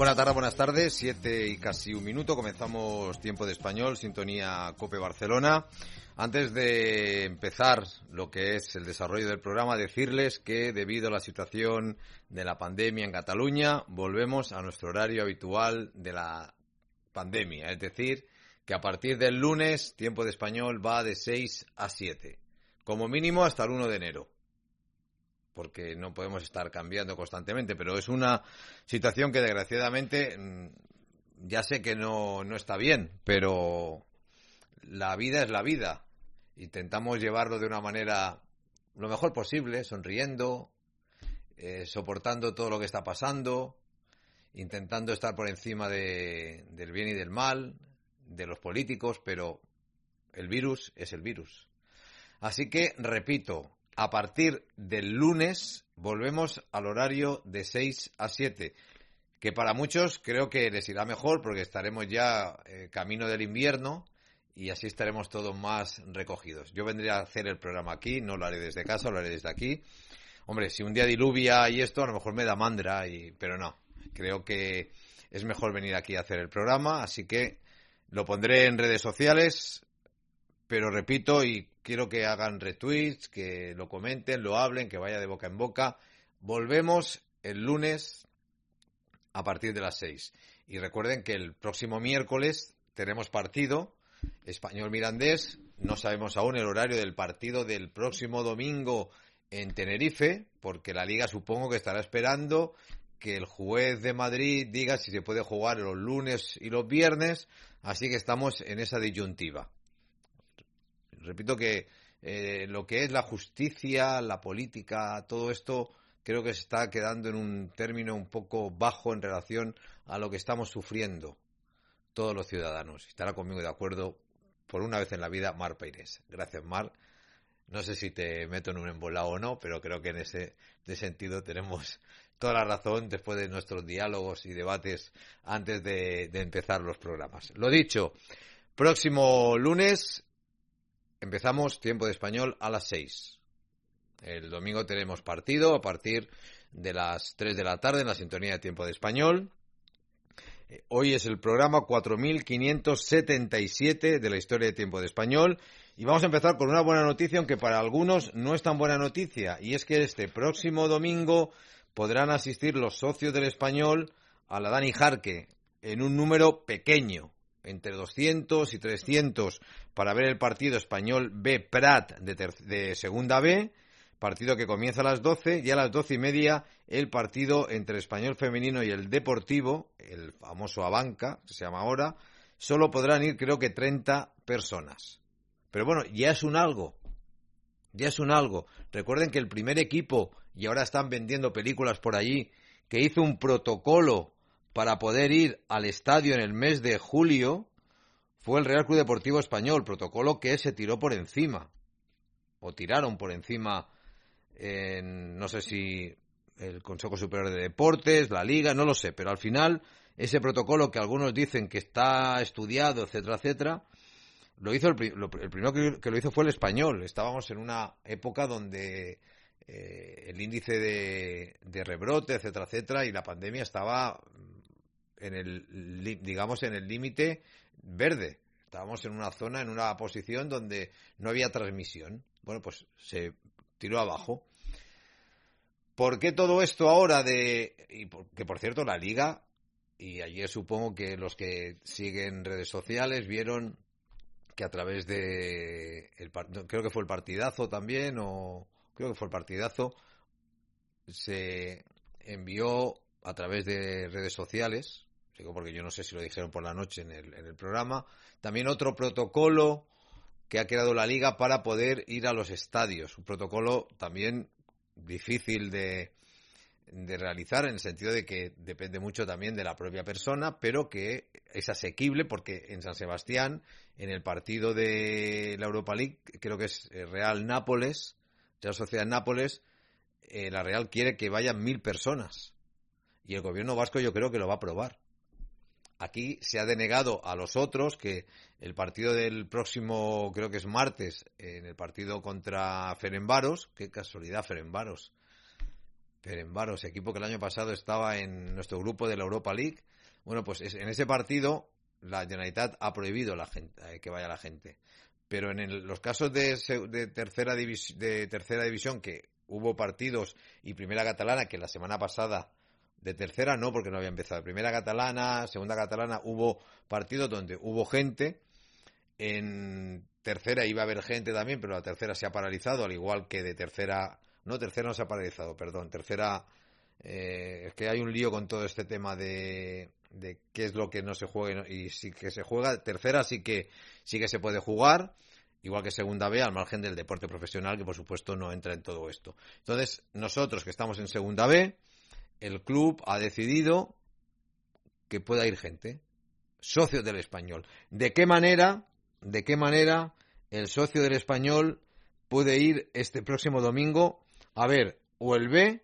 Buenas tardes, buenas tardes, 7 y casi un minuto, comenzamos Tiempo de Español, sintonía COPE Barcelona. Antes de empezar lo que es el desarrollo del programa, decirles que debido a la situación de la pandemia en Cataluña, volvemos a nuestro horario habitual de la pandemia, es decir, que a partir del lunes Tiempo de Español va de 6 a 7, como mínimo hasta el 1 de enero. Porque no podemos estar cambiando constantemente, pero es una situación que desgraciadamente ya sé que no está bien, pero la vida es la vida. Intentamos llevarlo de una manera lo mejor posible, sonriendo, soportando todo lo que está pasando, intentando estar por encima del bien y del mal, de los políticos, pero el virus es el virus. Así que, repito, a partir del lunes volvemos al horario de 6 a 7, que para muchos creo que les irá mejor porque estaremos ya camino del invierno y así estaremos todos más recogidos. Yo vendré a hacer el programa aquí, no lo haré desde casa, lo haré desde aquí. Hombre, si un día diluvia y esto, a lo mejor me da mandra, pero no. Creo que es mejor venir aquí a hacer el programa, así que lo pondré en redes sociales, pero repito, y quiero que hagan retweets, que lo comenten, lo hablen, que vaya de boca en boca. Volvemos el lunes a partir de las 6. Y recuerden que el próximo miércoles tenemos partido Español-Mirandés. No sabemos aún el horario del partido del próximo domingo en Tenerife, porque la Liga supongo que estará esperando que el juez de Madrid diga si se puede jugar los lunes y los viernes. Así que estamos en esa disyuntiva. Repito que lo que es la justicia, la política, todo esto creo que se está quedando en un término un poco bajo en relación a lo que estamos sufriendo todos los ciudadanos. Estará conmigo de acuerdo por una vez en la vida Mar Peirés. Gracias, Mar. No sé si te meto en un embolado o no, pero creo que en ese sentido tenemos toda la razón después de nuestros diálogos y debates antes de empezar los programas. Lo dicho, próximo lunes empezamos Tiempo de Español a las 6. El domingo tenemos partido a partir de las 3 de la tarde en la sintonía de Tiempo de Español. Hoy es el programa 4577 de la historia de Tiempo de Español. Y vamos a empezar con una buena noticia, aunque para algunos no es tan buena noticia. Y es que este próximo domingo podrán asistir los socios del Español a la Dani Jarque en un número pequeño, entre 200 y 300, para ver el partido Español B Prat de Segunda B, partido que comienza a las 12, y a las 12:30 el partido entre el Español femenino y el Deportivo, el famoso Abanca, que se llama ahora. Solo podrán ir creo que 30 personas. Pero bueno, ya es un algo. Recuerden que el primer equipo, y ahora están vendiendo películas por allí, que hizo un protocolo para poder ir al estadio en el mes de julio, fue el Real Club Deportivo Español, protocolo que se tiró por encima, o tiraron por encima, no sé si el Consejo Superior de Deportes, la Liga, no lo sé, pero al final ese protocolo que algunos dicen que está estudiado, etcétera, etcétera, lo hizo el primero que lo hizo fue el Español. Estábamos en una época donde el índice de rebrote, etcétera, etcétera, y la pandemia estaba en el límite verde. Estábamos en una zona, en una posición donde no había transmisión. Bueno, pues se tiró abajo. ¿Por qué todo esto ahora que por cierto la Liga, y ayer supongo que los que siguen redes sociales vieron que a través de creo que fue el partidazo también, se envió a través de redes sociales, digo porque yo no sé si lo dijeron por la noche en el programa, también otro protocolo que ha creado la Liga para poder ir a los estadios. Un protocolo también difícil de realizar, en el sentido de que depende mucho también de la propia persona, pero que es asequible, porque en San Sebastián, en el partido de la Europa League, creo que es Real Sociedad Nápoles, la Real quiere que vayan 1.000 personas. Y el gobierno vasco yo creo que lo va a aprobar. Aquí se ha denegado a los otros que el partido del próximo, creo que es martes, en el partido contra Ferencváros, qué casualidad Ferencváros, equipo que el año pasado estaba en nuestro grupo de la Europa League, Bueno, pues en ese partido la Generalitat ha prohibido que vaya la gente. Pero en los casos de tercera división, que hubo partidos, y primera catalana, que la semana pasada, de tercera no, porque no había empezado, primera catalana, segunda catalana, hubo partidos donde hubo gente. En tercera iba a haber gente también, pero la tercera se ha paralizado, al igual que de tercera no se ha paralizado, perdón, tercera, es que hay un lío con todo este tema de qué es lo que no se juega y sí que se juega. Tercera sí que se puede jugar, igual que segunda B, al margen del deporte profesional, que por supuesto no entra en todo esto. Entonces, nosotros que estamos en segunda B, el club ha decidido que pueda ir gente, socios del Español. ¿De qué manera el socio del Español puede ir este próximo domingo a ver o el B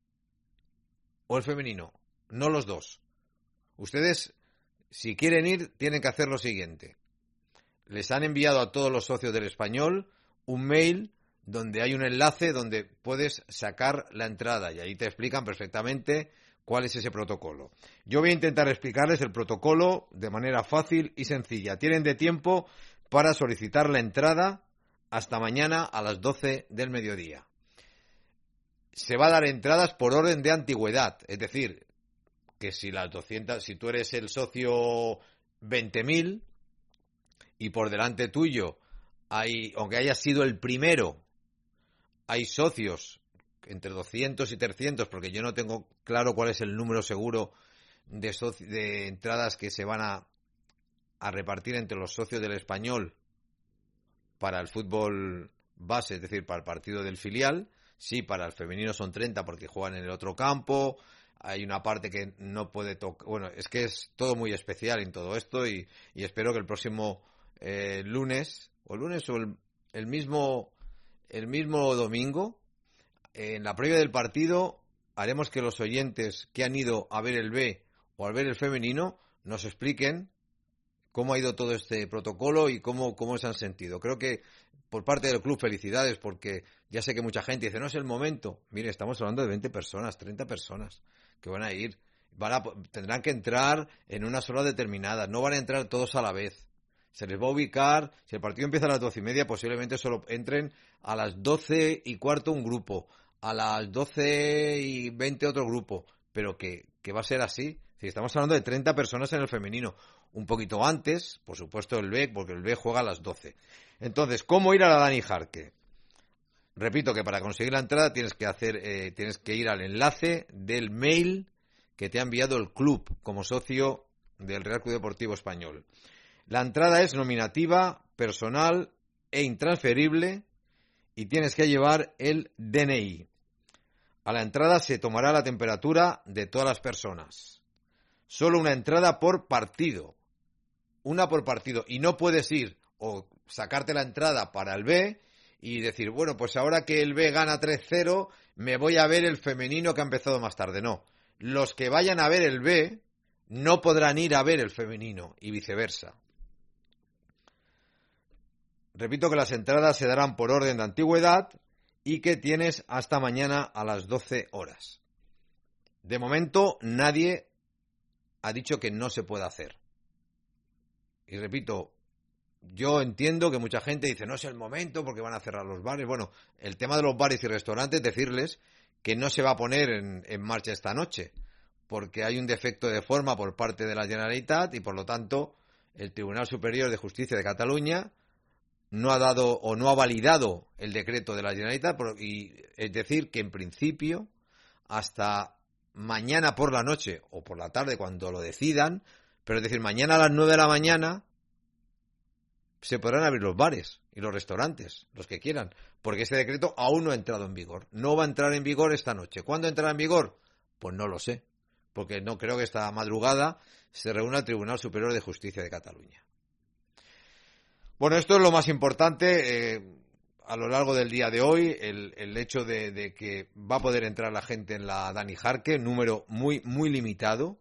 o el femenino? No los dos. Ustedes, si quieren ir, tienen que hacer lo siguiente. Les han enviado a todos los socios del Español un mail donde hay un enlace donde puedes sacar la entrada y ahí te explican perfectamente cuál es ese protocolo. Yo voy a intentar explicarles el protocolo de manera fácil y sencilla. Tienen de tiempo para solicitar la entrada hasta mañana a las 12 del mediodía. Se va a dar entradas por orden de antigüedad, es decir, que si tú eres el socio 20.000 y por delante tuyo aunque hayas sido el primero, hay socios entre 200 y 300, porque yo no tengo claro cuál es el número seguro de entradas que se van a repartir entre los socios del Español para el fútbol base, es decir, para el partido del filial. Sí, para el femenino son 30 porque juegan en el otro campo. Hay una parte que no puede tocar. Bueno, es que es todo muy especial en todo esto y espero que el próximo lunes o el mismo domingo, en la previa del partido, haremos que los oyentes que han ido a ver el B o a ver el femenino nos expliquen cómo ha ido todo este protocolo y cómo se han sentido. Creo que por parte del club, felicidades, porque ya sé que mucha gente dice, no es el momento. Mire, estamos hablando de 20 personas, 30 personas que van a ir. Tendrán que entrar en unas horas determinadas, no van a entrar todos a la vez. Se les va a ubicar, si el partido empieza a las 12:30, posiblemente solo entren a las 12:15 un grupo, a las 12:20 otro grupo, pero que va a ser así. Si estamos hablando de 30 personas en el femenino, un poquito antes, por supuesto el B, porque el B juega a las 12. Entonces, ¿cómo ir a la Dani Jarque? Repito que para conseguir la entrada tienes que ir al enlace del mail que te ha enviado el club como socio del Real Club Deportivo Español. La entrada es nominativa, personal e intransferible y tienes que llevar el DNI. A la entrada se tomará la temperatura de todas las personas. Solo una entrada por partido. Una por partido. Y no puedes ir o sacarte la entrada para el B y decir, bueno, pues ahora que el B gana 3-0, me voy a ver el femenino que ha empezado más tarde. No. Los que vayan a ver el B no podrán ir a ver el femenino y viceversa. Repito que las entradas se darán por orden de antigüedad y que tienes hasta mañana a las 12 horas. De momento, nadie ha dicho que no se pueda hacer. Y repito, yo entiendo que mucha gente dice, no es el momento porque van a cerrar los bares. Bueno, el tema de los bares y restaurantes, decirles que no se va a poner en marcha esta noche, porque hay un defecto de forma por parte de la Generalitat y, por lo tanto, el Tribunal Superior de Justicia de Cataluña no ha dado o no ha validado el decreto de la Generalitat, y es decir, que en principio, hasta mañana por la noche o por la tarde, cuando lo decidan, pero es decir, mañana a las 9 de la mañana, se podrán abrir los bares y los restaurantes, los que quieran, porque ese decreto aún no ha entrado en vigor. No va a entrar en vigor esta noche. ¿Cuándo entrará en vigor? Pues no lo sé, porque no creo que esta madrugada se reúna el Tribunal Superior de Justicia de Cataluña. Bueno, esto es lo más importante a lo largo del día de hoy, el hecho de que va a poder entrar la gente en la Dani Jarque, número muy, muy limitado,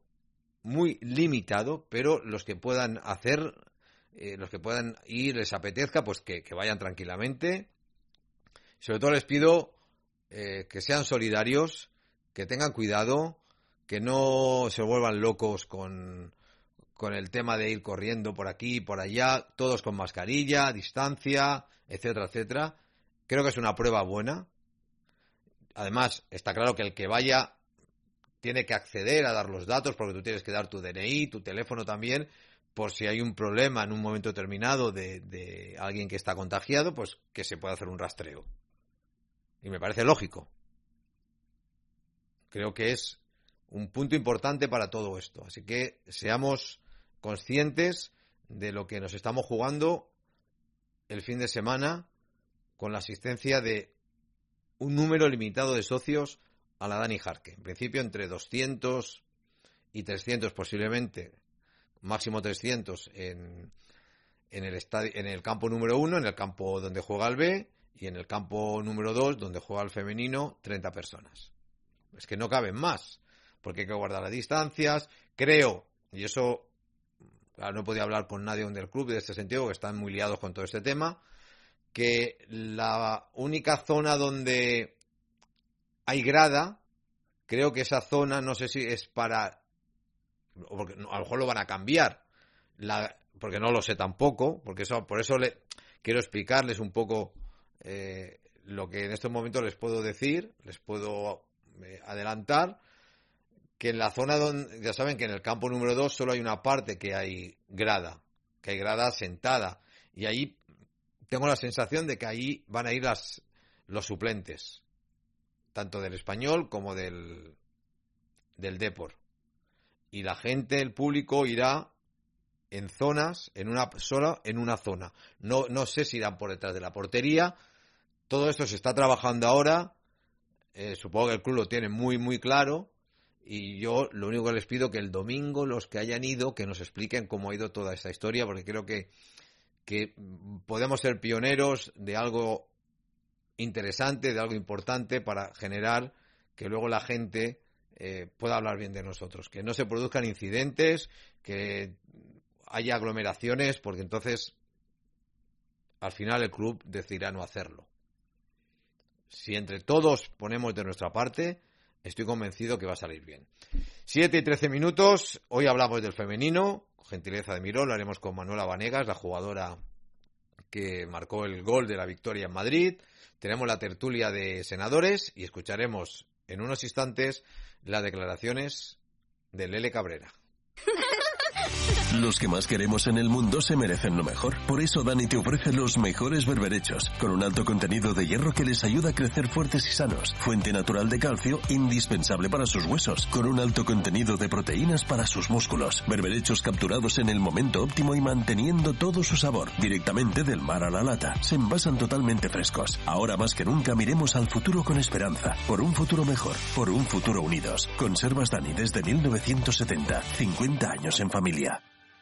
pero los que puedan hacer, los que puedan ir, les apetezca, pues que vayan tranquilamente. Sobre todo les pido que sean solidarios, que tengan cuidado, que no se vuelvan locos con el tema de ir corriendo por aquí y por allá, todos con mascarilla, distancia, etcétera, etcétera. Creo que es una prueba buena. Además, está claro que el que vaya tiene que acceder a dar los datos, porque tú tienes que dar tu DNI, tu teléfono también, por si hay un problema en un momento determinado de alguien que está contagiado, pues que se pueda hacer un rastreo. Y me parece lógico. Creo que es un punto importante para todo esto. Así que seamos conscientes de lo que nos estamos jugando el fin de semana con la asistencia de un número limitado de socios a la Dani Jarque. En principio entre 200 y 300 posiblemente, máximo 300 en el estadio, en el campo número 1, en el campo donde juega el B, y en el campo número 2, donde juega el femenino, 30 personas. Es que no caben más, porque hay que guardar las distancias. Creo, y eso, claro, no podía hablar con nadie del club de este sentido, porque están muy liados con todo este tema, que la única zona donde hay grada, creo que esa zona, no sé si es para, porque a lo mejor lo van a cambiar, porque no lo sé tampoco, porque por eso quiero explicarles un poco lo que en estos momentos les puedo decir, les puedo adelantar, que en la zona donde, ya saben que en el campo número 2 solo hay una parte que hay grada sentada, y ahí tengo la sensación de que ahí van a ir los suplentes, tanto del Español como del Depor. Y la gente, el público, irá en zonas, en una zona. No sé si irán por detrás de la portería. Todo esto se está trabajando ahora. Supongo que el club lo tiene muy, muy claro. Y yo lo único que les pido que el domingo, los que hayan ido, que nos expliquen cómo ha ido toda esta historia, porque creo que podemos ser pioneros de algo interesante, de algo importante para generar que luego la gente pueda hablar bien de nosotros, que no se produzcan incidentes, que haya aglomeraciones, porque entonces al final el club decidirá no hacerlo. Si entre todos ponemos de nuestra parte, estoy convencido que va a salir bien. 7 y 13 minutos, hoy hablamos del femenino, gentileza de Miró, lo haremos con Manuela Vanegas, la jugadora que marcó el gol de la victoria en Madrid. Tenemos la tertulia de senadores y escucharemos en unos instantes las declaraciones de Lele Cabrera. Los que más queremos en el mundo se merecen lo mejor. Por eso Dani te ofrece los mejores berberechos, con un alto contenido de hierro que les ayuda a crecer fuertes y sanos. Fuente natural de calcio, indispensable para sus huesos, con un alto contenido de proteínas para sus músculos. Berberechos capturados en el momento óptimo y manteniendo todo su sabor, directamente del mar a la lata. Se envasan totalmente frescos. Ahora más que nunca miremos al futuro con esperanza. Por un futuro mejor, por un futuro unidos. Conservas Dani desde 1970. 50 años en familia.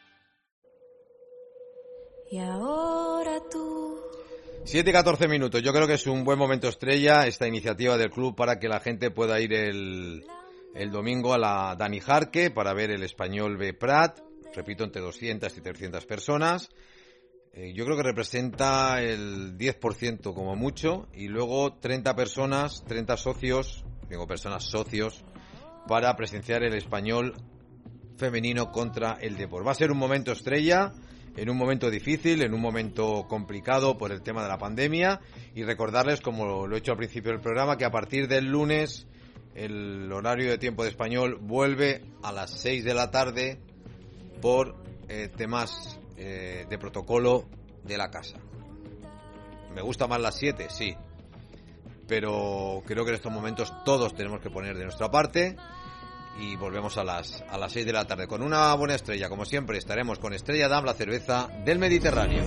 Y ahora tú. 7 y 14 minutos. Yo creo que es un buen momento estrella esta iniciativa del club para que la gente pueda ir el domingo a la Dani Jarque para ver el Español B Prat. Repito, entre 200 y 300 personas. Yo creo que representa el 10% como mucho. Y luego 30 personas, 30 socios, digo personas socios, para presenciar el Español femenino contra el Depor. Va a ser un momento estrella, en un momento difícil, en un momento complicado por el tema de la pandemia, y recordarles, como lo he hecho al principio del programa, que a partir del lunes el horario de tiempo de Español vuelve a las 6 de la tarde por temas de protocolo de la casa. ¿Me gusta más las 7? Sí, pero creo que en estos momentos todos tenemos que poner de nuestra parte. Y volvemos a las 6 de la tarde con una buena estrella. Como siempre, estaremos con Estrella Damm, la cerveza del Mediterráneo.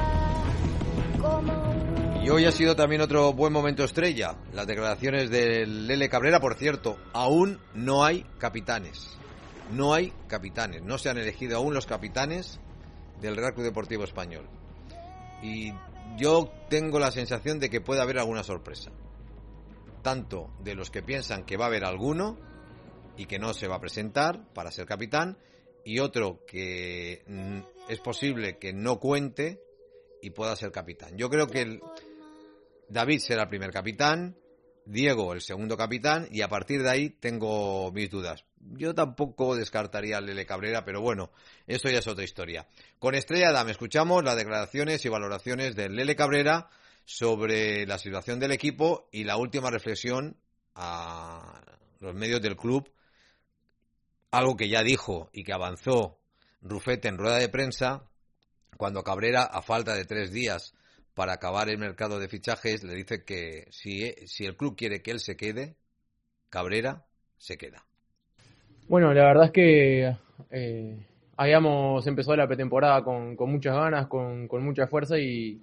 Y hoy ha sido también otro buen momento estrella. Las declaraciones de Lele Cabrera. Por cierto, aún no hay capitanes. No hay capitanes. No se han elegido aún los capitanes del Real Club Deportivo Español. Y yo tengo la sensación de que puede haber alguna sorpresa. Tanto de los que piensan que va a haber alguno y que no se va a presentar para ser capitán, y otro que es posible que no cuente y pueda ser capitán. Yo creo que David será el primer capitán, Diego el segundo capitán, y a partir de ahí tengo mis dudas. yo tampoco descartaría al Lele Cabrera, pero bueno, eso ya es otra historia. Con Estrella Damm escuchamos las declaraciones y valoraciones del Lele Cabrera sobre la situación del equipo y la última reflexión a los medios del club, algo que ya dijo y que avanzó Rufete en rueda de prensa, cuando Cabrera, a falta de 3 días para acabar el mercado de fichajes, le dice que si el club quiere que él se quede, Cabrera se queda. Bueno, la verdad es que habíamos empezado la pretemporada con muchas ganas, con mucha fuerza y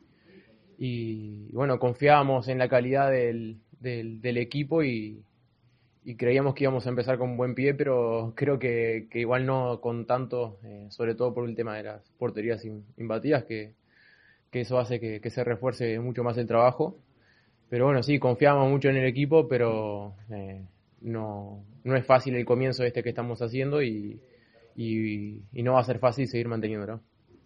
bueno, confiábamos en la calidad del equipo y creíamos que íbamos a empezar con buen pie, pero creo que igual no con tanto, sobre todo por el tema de las porterías imbatidas, que eso hace que se refuerce mucho más el trabajo. Pero bueno, sí, confiábamos mucho en el equipo, pero no es fácil el comienzo que estamos haciendo y no va a ser fácil seguir manteniéndolo.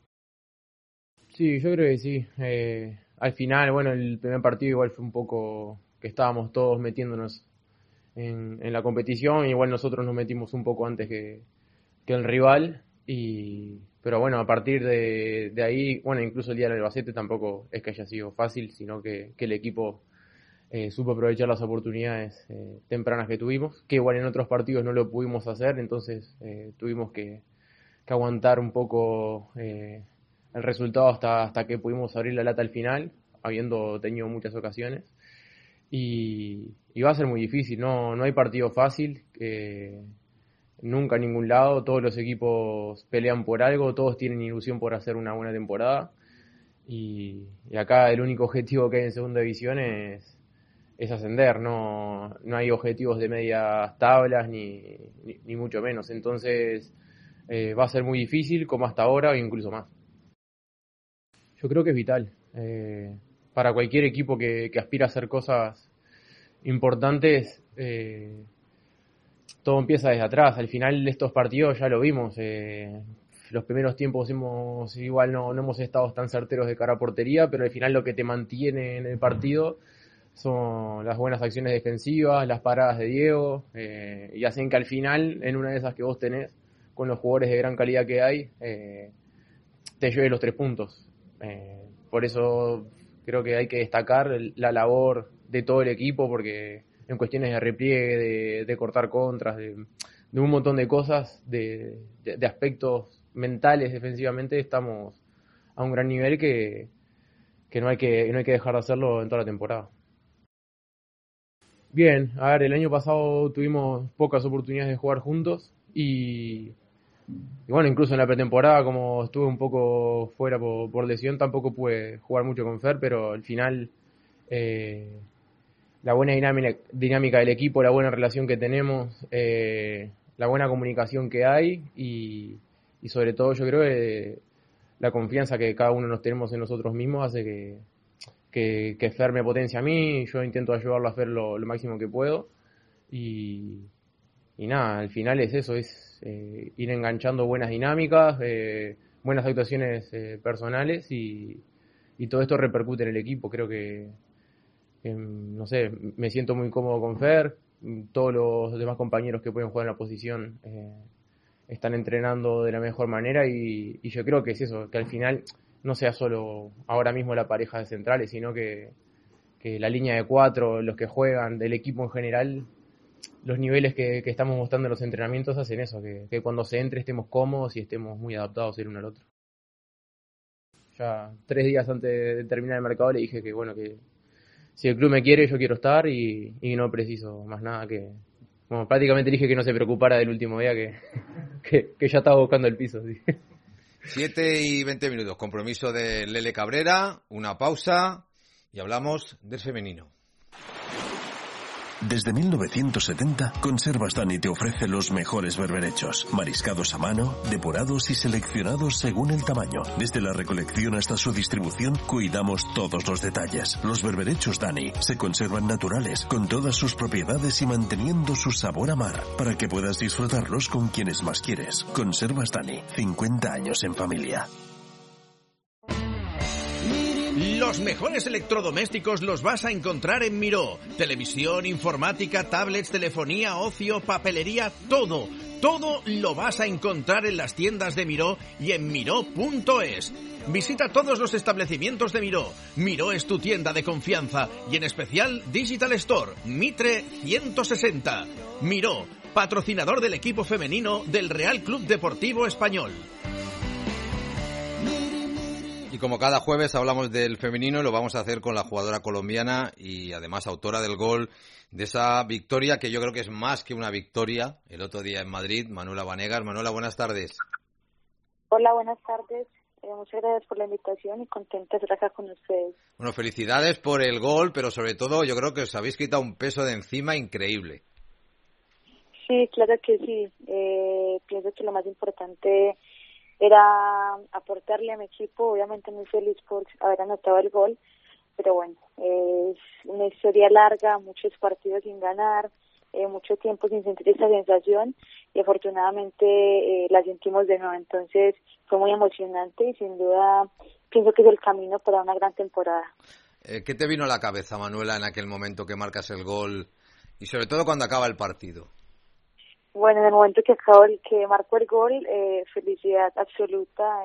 Sí, yo creo que sí. Al final, bueno, el primer partido igual fue un poco que estábamos todos metiéndonos en la competición, igual nosotros nos metimos un poco antes que el rival, pero bueno, a partir de ahí, bueno, incluso el día del Albacete tampoco es que haya sido fácil, sino que el equipo supo aprovechar las oportunidades tempranas que tuvimos, que igual en otros partidos no lo pudimos hacer, entonces tuvimos que aguantar un poco el resultado hasta que pudimos abrir la lata al final, habiendo tenido muchas ocasiones. Y va a ser muy difícil, no hay partido fácil, nunca en ningún lado, todos los equipos pelean por algo, todos tienen ilusión por hacer una buena temporada y acá el único objetivo que hay en segunda división es ascender, no hay objetivos de medias tablas ni mucho menos, entonces va a ser muy difícil como hasta ahora o incluso más. Yo creo que es vital. Para cualquier equipo que aspira a hacer cosas importantes, todo empieza desde atrás. Al final de estos partidos ya lo vimos. Los primeros tiempos igual no hemos estado tan certeros de cara a portería, pero al final lo que te mantiene en el partido son las buenas acciones defensivas, las paradas de Diego, y hacen que al final, en una de esas que vos tenés, con los jugadores de gran calidad que hay, te lleve los 3 puntos. Por eso creo que hay que destacar la labor de todo el equipo, porque en cuestiones de repliegue, de cortar contras, de un montón de cosas, de aspectos mentales defensivamente, estamos a un gran nivel que no hay que dejar de hacerlo en toda la temporada. Bien, a ver, el año pasado tuvimos pocas oportunidades de jugar juntos y bueno, incluso en la pretemporada, como estuve un poco fuera por lesión, tampoco pude jugar mucho con Fer, pero al final la buena dinámica del equipo, la buena relación que tenemos, la buena comunicación que hay y sobre todo yo creo que la confianza que cada uno nos tenemos en nosotros mismos hace que Fer me potencia a mí, yo intento ayudarlo a Fer lo máximo que puedo y nada, al final es eso, es ir enganchando buenas dinámicas, buenas actuaciones personales y todo esto repercute en el equipo. Creo que no sé, me siento muy cómodo con Fer, todos los demás compañeros que pueden jugar en la posición están entrenando de la mejor manera y yo creo que es eso, que al final no sea solo ahora mismo la pareja de centrales, sino que la línea de 4, los que juegan, del equipo en general, los niveles que estamos mostrando en los entrenamientos hacen eso, que cuando se entre estemos cómodos y estemos muy adaptados el uno al otro. Ya 3 días antes de terminar el mercado le dije que bueno, que si el club me quiere yo quiero estar y no preciso más nada, que bueno, prácticamente le dije que no se preocupara del último día, que ya estaba buscando el piso. ¿Sí? 7:20, compromiso de Lele Cabrera, una pausa y hablamos del femenino. Desde 1970, Conservas Dani te ofrece los mejores berberechos, mariscados a mano, depurados y seleccionados según el tamaño. Desde la recolección hasta su distribución, cuidamos todos los detalles. Los berberechos Dani se conservan naturales, con todas sus propiedades y manteniendo su sabor a mar, para que puedas disfrutarlos con quienes más quieres. Conservas Dani, 50 años en familia. Los mejores electrodomésticos los vas a encontrar en Miró. Televisión, informática, tablets, telefonía, ocio, papelería, todo. Todo lo vas a encontrar en las tiendas de Miró y en miró.es. Visita todos los establecimientos de Miró. Miró es tu tienda de confianza y en especial Digital Store, Mitre 160. Miró, patrocinador del equipo femenino del Real Club Deportivo Español. Y como cada jueves hablamos del femenino, lo vamos a hacer con la jugadora colombiana y además autora del gol de esa victoria que yo creo que es más que una victoria el otro día en Madrid, Manuela Vanegas. Manuela, buenas tardes. Hola, buenas tardes. Muchas gracias por la invitación y contenta de estar acá con ustedes. Bueno, felicidades por el gol, pero sobre todo yo creo que os habéis quitado un peso de encima increíble. Sí, claro que sí. Pienso que lo más importante era aportarle a mi equipo. Obviamente muy feliz por haber anotado el gol, pero bueno, es una historia larga, muchos partidos sin ganar, mucho tiempo sin sentir esa sensación y afortunadamente la sentimos de nuevo. Entonces fue muy emocionante y sin duda pienso que es el camino para una gran temporada. ¿Qué te vino a la cabeza, Manuela, en aquel momento que marcas el gol y sobre todo cuando acaba el partido? Bueno, en el momento que marcó el gol, felicidad absoluta,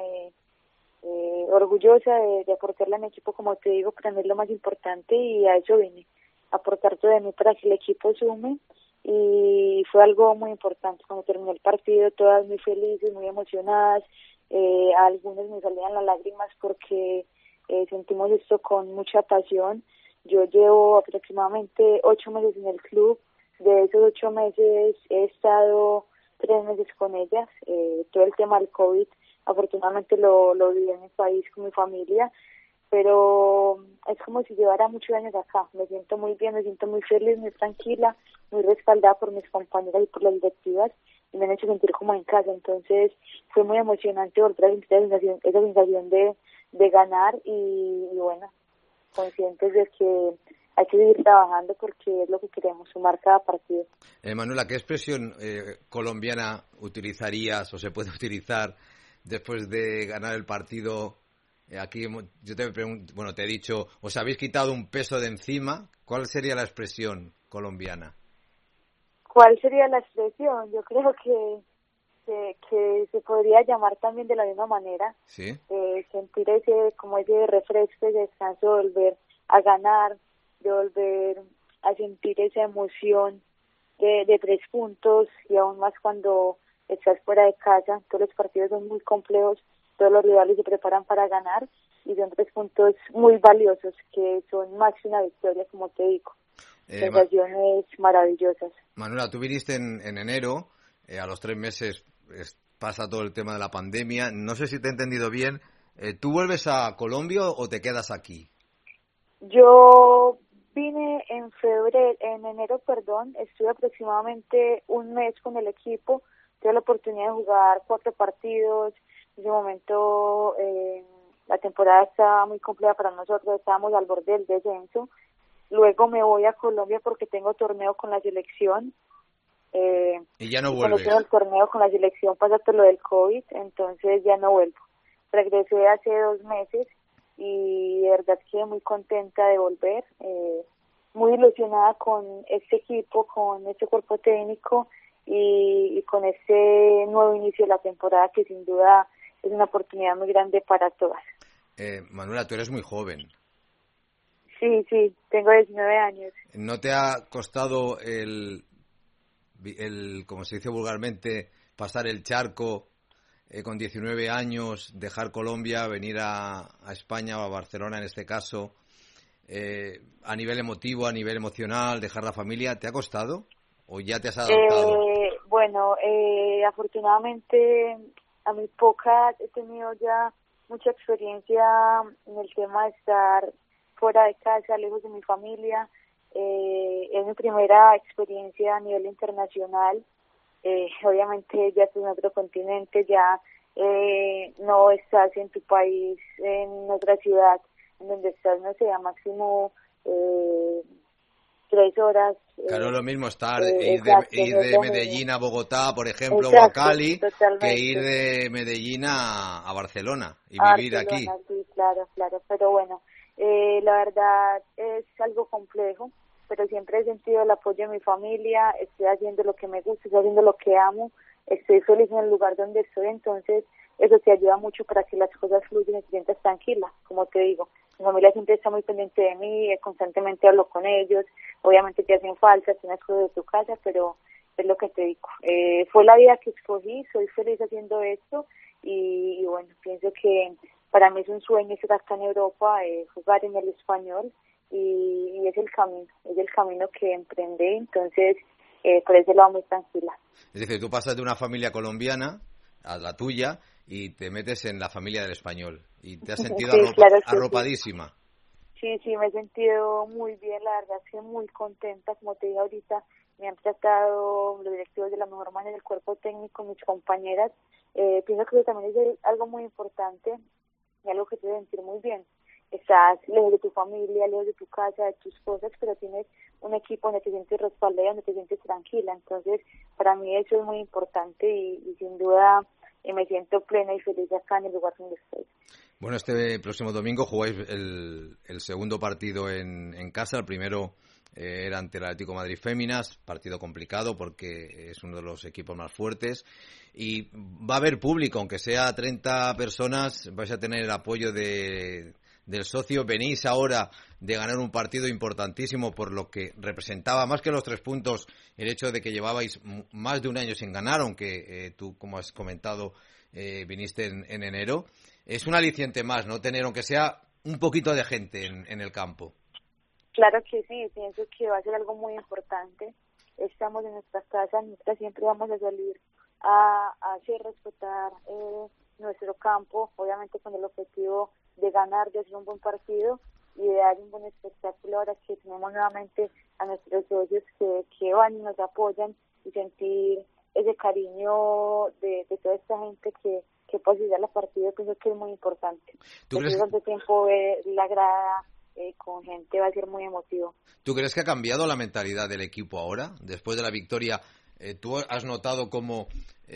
orgullosa de aportarle a mi equipo, como te digo, para mí es lo más importante y a eso vine, aportar todo de mí para que el equipo sume y fue algo muy importante. Cuando terminó el partido, todas muy felices, muy emocionadas, a algunos me salían las lágrimas porque sentimos esto con mucha pasión. Yo llevo aproximadamente 8 meses en el club. De esos 8 meses he estado 3 meses con ellas. Todo el tema del COVID, afortunadamente lo viví en mi país con mi familia, pero es como si llevara muchos años acá. Me siento muy bien, me siento muy feliz, muy tranquila, muy respaldada por mis compañeras y por las directivas y me han hecho sentir como en casa. Entonces fue muy emocionante volver a sentir esa sensación de ganar y bueno, conscientes de que hay que seguir trabajando porque es lo que queremos, sumar cada partido. Manuela, ¿qué expresión colombiana utilizarías o se puede utilizar después de ganar el partido? Aquí yo te he dicho, os habéis quitado un peso de encima. ¿Cuál sería la expresión colombiana? ¿Cuál sería la expresión? Yo creo que se podría llamar también de la misma manera. ¿Sí? Sentir ese refresco, ese descanso, de volver a ganar, de volver a sentir esa emoción de 3 puntos y aún más cuando estás fuera de casa. Todos los partidos son muy complejos, todos los rivales se preparan para ganar y son 3 puntos muy valiosos que son más que una victoria, como te digo. Sensaciones maravillosas. Manuela, tú viniste en enero, a los 3 meses pasa todo el tema de la pandemia. No sé si te he entendido bien. ¿Tú vuelves a Colombia o te quedas aquí? Yo vine en enero, estuve aproximadamente 1 mes con el equipo, tuve la oportunidad de jugar 4 partidos, en ese momento la temporada estaba muy compleja para nosotros, estábamos al borde del descenso, luego me voy a Colombia porque tengo torneo con la selección, y ya no vuelves. Cuando tengo el torneo con la selección pasa todo lo del COVID, entonces ya no vuelvo, regresé hace 2 meses, y de verdad quedé muy contenta de volver, muy ilusionada con este equipo, con este cuerpo técnico y con este nuevo inicio de la temporada que sin duda es una oportunidad muy grande para todas. Manuela, tú eres muy joven. Sí, tengo 19 años. ¿No te ha costado como se dice vulgarmente, pasar el charco con 19 años, dejar Colombia, venir a España o a Barcelona en este caso, a nivel emotivo, a nivel emocional, dejar la familia? ¿Te ha costado o ya te has adaptado? Bueno, afortunadamente a mi poca he tenido ya mucha experiencia en el tema de estar fuera de casa, lejos de mi familia. Es mi primera experiencia a nivel internacional. Obviamente ya estás en otro continente, ya no estás en tu país, en otra ciudad, en donde estás, no sé, a máximo 3 horas. Claro, lo mismo estar, exacto, ir de Medellín a Bogotá, por ejemplo, exacto, o a Cali, totalmente. que ir de Medellín a Barcelona y vivir aquí. Sí, claro, pero bueno, La verdad es algo complejo, pero siempre he sentido el apoyo de mi familia, estoy haciendo lo que me gusta, estoy haciendo lo que amo, estoy feliz en el lugar donde estoy, entonces eso te ayuda mucho para que las cosas fluyan y te sientas tranquila, como te digo. Mi familia siempre está muy pendiente de mí, constantemente hablo con ellos, obviamente te hacen falta, tienes cosas de tu casa, pero es lo que te digo. Fue la vida que escogí, soy feliz haciendo esto y bueno, pienso que para mí es un sueño estar acá en Europa, jugar en el Español y es el camino que emprendí, entonces por ese lado muy tranquila. Es decir, tú pasas de una familia colombiana a la tuya y te metes en la familia del Español y te has sentido sí, claro, arropadísima. Sí, me he sentido muy bien, la verdad, estoy muy contenta, como te dije ahorita, me han tratado los directivos de la mejor manera, el cuerpo técnico, mis compañeras, pienso que eso también es algo muy importante y algo que te debe sentir muy bien. Estás lejos de tu familia, lejos de tu casa, de tus cosas, pero tienes un equipo donde te sientes respaldada, donde te sientes tranquila. Entonces, para mí eso es muy importante y sin duda me siento plena y feliz acá en el lugar donde estoy. Bueno, este próximo domingo jugáis el segundo partido en casa. El primero era ante el Atlético de Madrid Féminas, partido complicado porque es uno de los equipos más fuertes. Y va a haber público, aunque sea 30 personas, vais a tener el apoyo del socio. Venís ahora de ganar un partido importantísimo por lo que representaba, más que los 3 puntos, el hecho de que llevabais más de un año sin ganar, aunque tú, como has comentado, viniste en enero. Es un aliciente más, ¿no? Tener, aunque sea un poquito de gente en el campo. Claro que sí, pienso que va a ser algo muy importante. Estamos en nuestras casas, nosotras siempre vamos a salir a hacer respetar nuestro campo, obviamente con el objetivo de ganar, de hacer un buen partido y de dar un buen espectáculo ahora que tenemos nuevamente a nuestros socios que van y nos apoyan y sentir ese cariño de toda esta gente que posibilita los partidos, pienso que es muy importante. Después de tiempo la grada con gente va a ser muy emotivo. ¿Tú crees que ha cambiado la mentalidad del equipo ahora? Después de la victoria, ¿tú has notado como,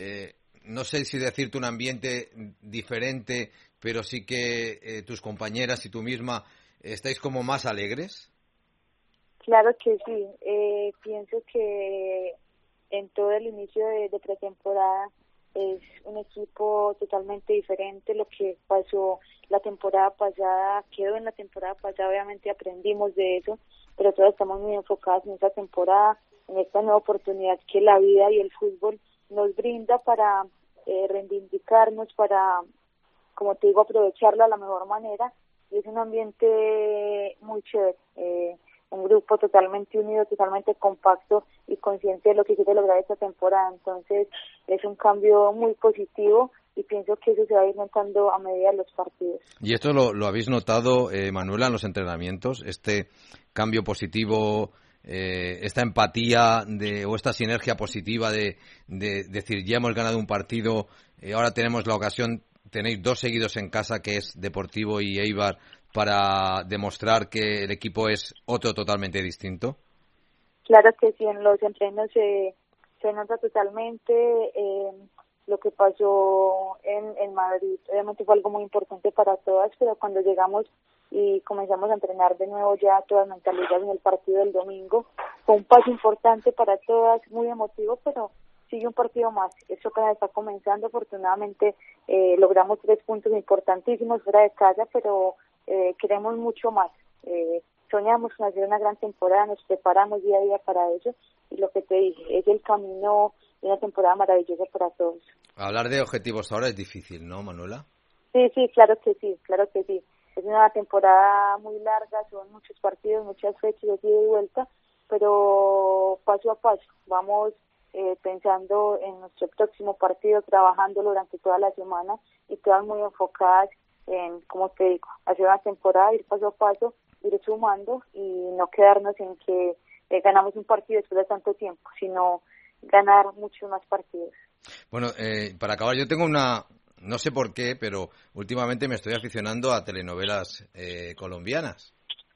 no sé si decirte un ambiente diferente, pero sí que tus compañeras y tú misma estáis como más alegres? Claro que sí. Pienso que en todo el inicio de pretemporada es un equipo totalmente diferente. Lo que pasó la temporada pasada quedó en la temporada pasada, obviamente aprendimos de eso, pero todos estamos muy enfocados en esta temporada, en esta nueva oportunidad que la vida y el fútbol nos brinda para reivindicarnos, para, como te digo, aprovecharlo a la mejor manera, y es un ambiente muy chévere, un grupo totalmente unido, totalmente compacto y consciente de lo que quiere lograr esta temporada. Entonces es un cambio muy positivo y pienso que eso se va a ir notando a medida de los partidos. ¿Y esto lo habéis notado, Manuela, en los entrenamientos? Este cambio positivo, esta empatía o esta sinergia positiva de decir, ya hemos ganado un partido, ahora tenemos la ocasión, tenéis 2 seguidos en casa, que es Deportivo y Eibar, para demostrar que el equipo es otro totalmente distinto? Claro que sí, en los entrenos se nota totalmente. Lo que pasó en Madrid obviamente fue algo muy importante para todas, pero cuando llegamos y comenzamos a entrenar de nuevo ya todas mentalidades en el partido del domingo, fue un paso importante para todas, muy emotivo, pero sigue un partido más. Esto apenas está comenzando, afortunadamente logramos 3 puntos importantísimos fuera de casa, pero queremos mucho más. Soñamos con hacer una gran temporada, nos preparamos día a día para ello y lo que te dije, es el camino de una temporada maravillosa para todos. Hablar de objetivos ahora es difícil, ¿no, Manuela? Sí, claro que sí. Es una temporada muy larga, son muchos partidos, muchas fechas de ida y vuelta, pero paso a paso vamos pensando en nuestro próximo partido, trabajándolo durante toda la semana y todas muy enfocadas en, como te digo, hacer una temporada, ir paso a paso, ir sumando y no quedarnos en que ganamos un partido después de tanto tiempo, sino ganar muchos más partidos. Bueno, para acabar, yo tengo no sé por qué, pero últimamente me estoy aficionando a telenovelas colombianas.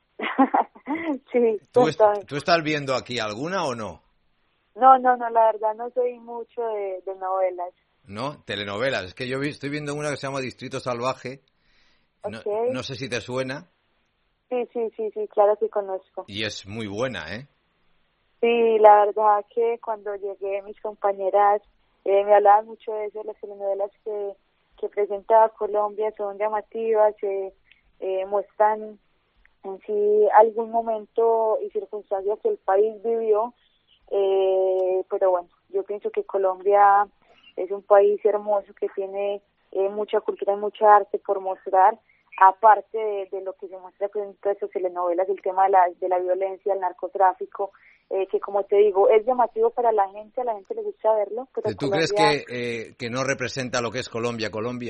Sí, ¿Tú estás viendo aquí alguna o no? No, la verdad no soy mucho de novelas. ¿No? Telenovelas. Es que yo estoy viendo una que se llama Distrito Salvaje. Okay. No sé si te suena. Sí, claro que conozco. Y es muy buena, ¿eh? Sí, la verdad que cuando llegué mis compañeras me hablaban mucho de eso, las telenovelas que presenta Colombia son llamativas, muestran en sí algún momento y circunstancias que el país vivió, pero bueno, yo pienso que Colombia es un país hermoso que tiene mucha cultura y mucha arte por mostrar, aparte de lo que se muestra en todas esas telenovelas, el tema de la violencia, el narcotráfico, que como te digo, es llamativo para la gente, a la gente le gusta verlo. Pero ¿Tú Colombia, crees que no representa lo que es Colombia?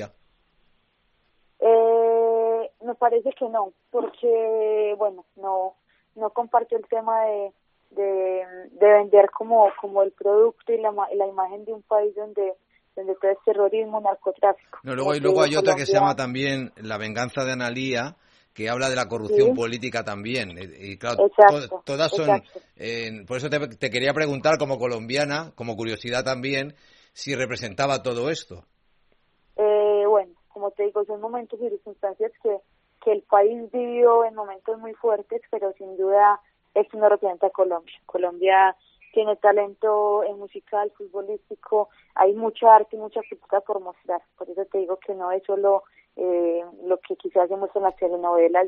Me parece que no, porque, bueno, no comparto el tema de vender como el producto y la imagen de un país donde todo es terrorismo, narcotráfico. No, luego hay otra que se llama también La venganza de Analía, que habla de la corrupción política también. Y claro, exacto, todas son... por eso te quería preguntar, como colombiana, como curiosidad también, si representaba todo esto. Bueno, como te digo, son momentos y circunstancias que el país vivió en momentos muy fuertes, pero sin duda esto no representa a Colombia. Colombia tiene talento musical, futbolístico, hay mucha arte y mucha cultura por mostrar. Por eso te digo que no es solo lo que quizás se muestra en las telenovelas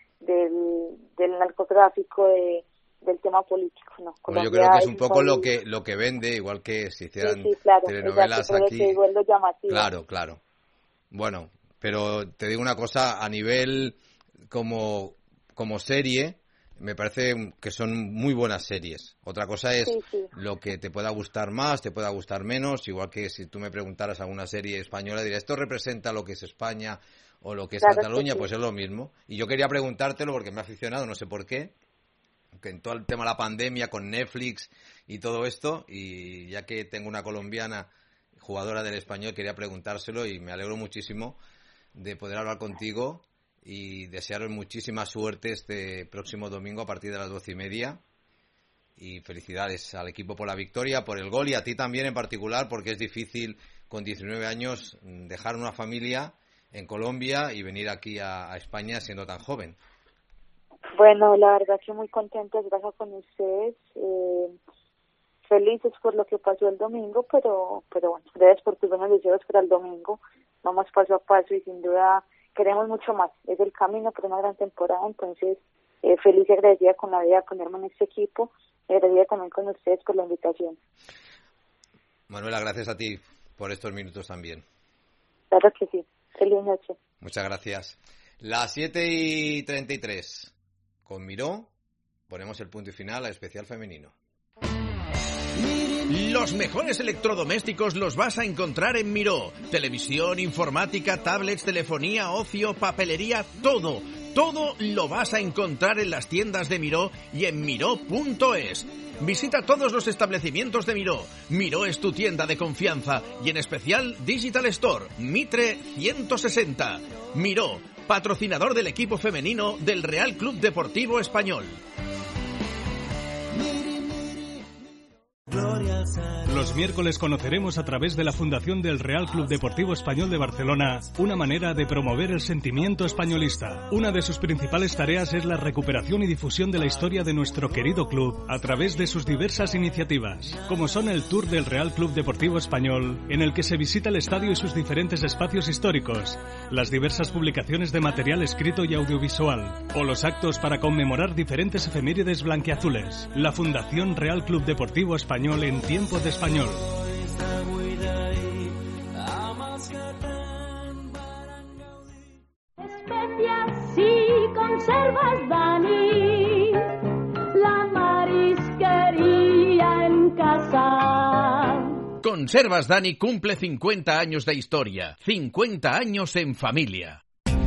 del narcotráfico, del tema político, ¿no? Bueno, yo creo que es un poco lo que vende, igual que si hicieran telenovelas aquí. Te digo, es lo llamativo. Claro. Bueno, pero te digo una cosa, a nivel como serie, me parece que son muy buenas series. Otra cosa es lo que te pueda gustar más, te pueda gustar menos, igual que si tú me preguntaras alguna serie española, diría, ¿esto representa lo que es España o lo que es Cataluña? Pues es lo mismo. Y yo quería preguntártelo porque me ha aficionado, no sé por qué, que en todo el tema de la pandemia con Netflix y todo esto, y ya que tengo una colombiana jugadora del Español, quería preguntárselo y me alegro muchísimo de poder hablar contigo y desearos muchísima suerte este próximo domingo a partir de las 12:30 y felicidades al equipo por la victoria, por el gol y a ti también en particular, porque es difícil con 19 años dejar una familia en Colombia y venir aquí a España siendo tan joven. Bueno, la verdad que muy contenta de estar con ustedes, felices por lo que pasó el domingo, pero bueno, gracias por tus buenos deseos para el domingo. Vamos paso a paso y sin duda queremos mucho más. Es el camino para una gran temporada, entonces feliz y agradecida con la vida de ponerme en este equipo y agradecida también con ustedes por la invitación. Manuela, gracias a ti por estos minutos también. Claro que sí. Feliz noche. Muchas gracias. Las 7:33. Con Miró ponemos el punto y final al especial femenino. Los mejores electrodomésticos los vas a encontrar en Miró. Televisión, informática, tablets, telefonía, ocio, papelería, todo lo vas a encontrar en las tiendas de Miró y en miró.es. Visita todos los establecimientos de Miró. Miró es tu tienda de confianza y en especial Digital Store, Mitre 160. Miró, patrocinador del equipo femenino del Real Club Deportivo Español. Los miércoles conoceremos a través de la Fundación del Real Club Deportivo Español de Barcelona una manera de promover el sentimiento españolista. Una de sus principales tareas es la recuperación y difusión de la historia de nuestro querido club a través de sus diversas iniciativas, como son el Tour del Real Club Deportivo Español, en el que se visita el estadio y sus diferentes espacios históricos, las diversas publicaciones de material escrito y audiovisual, o los actos para conmemorar diferentes efemérides blanquiazules. La Fundación Real Club Deportivo Español en tiempo de español. Especias y conservas, Dani, la marisquería en casa. Conservas Dani cumple 50 años de historia, 50 años en familia.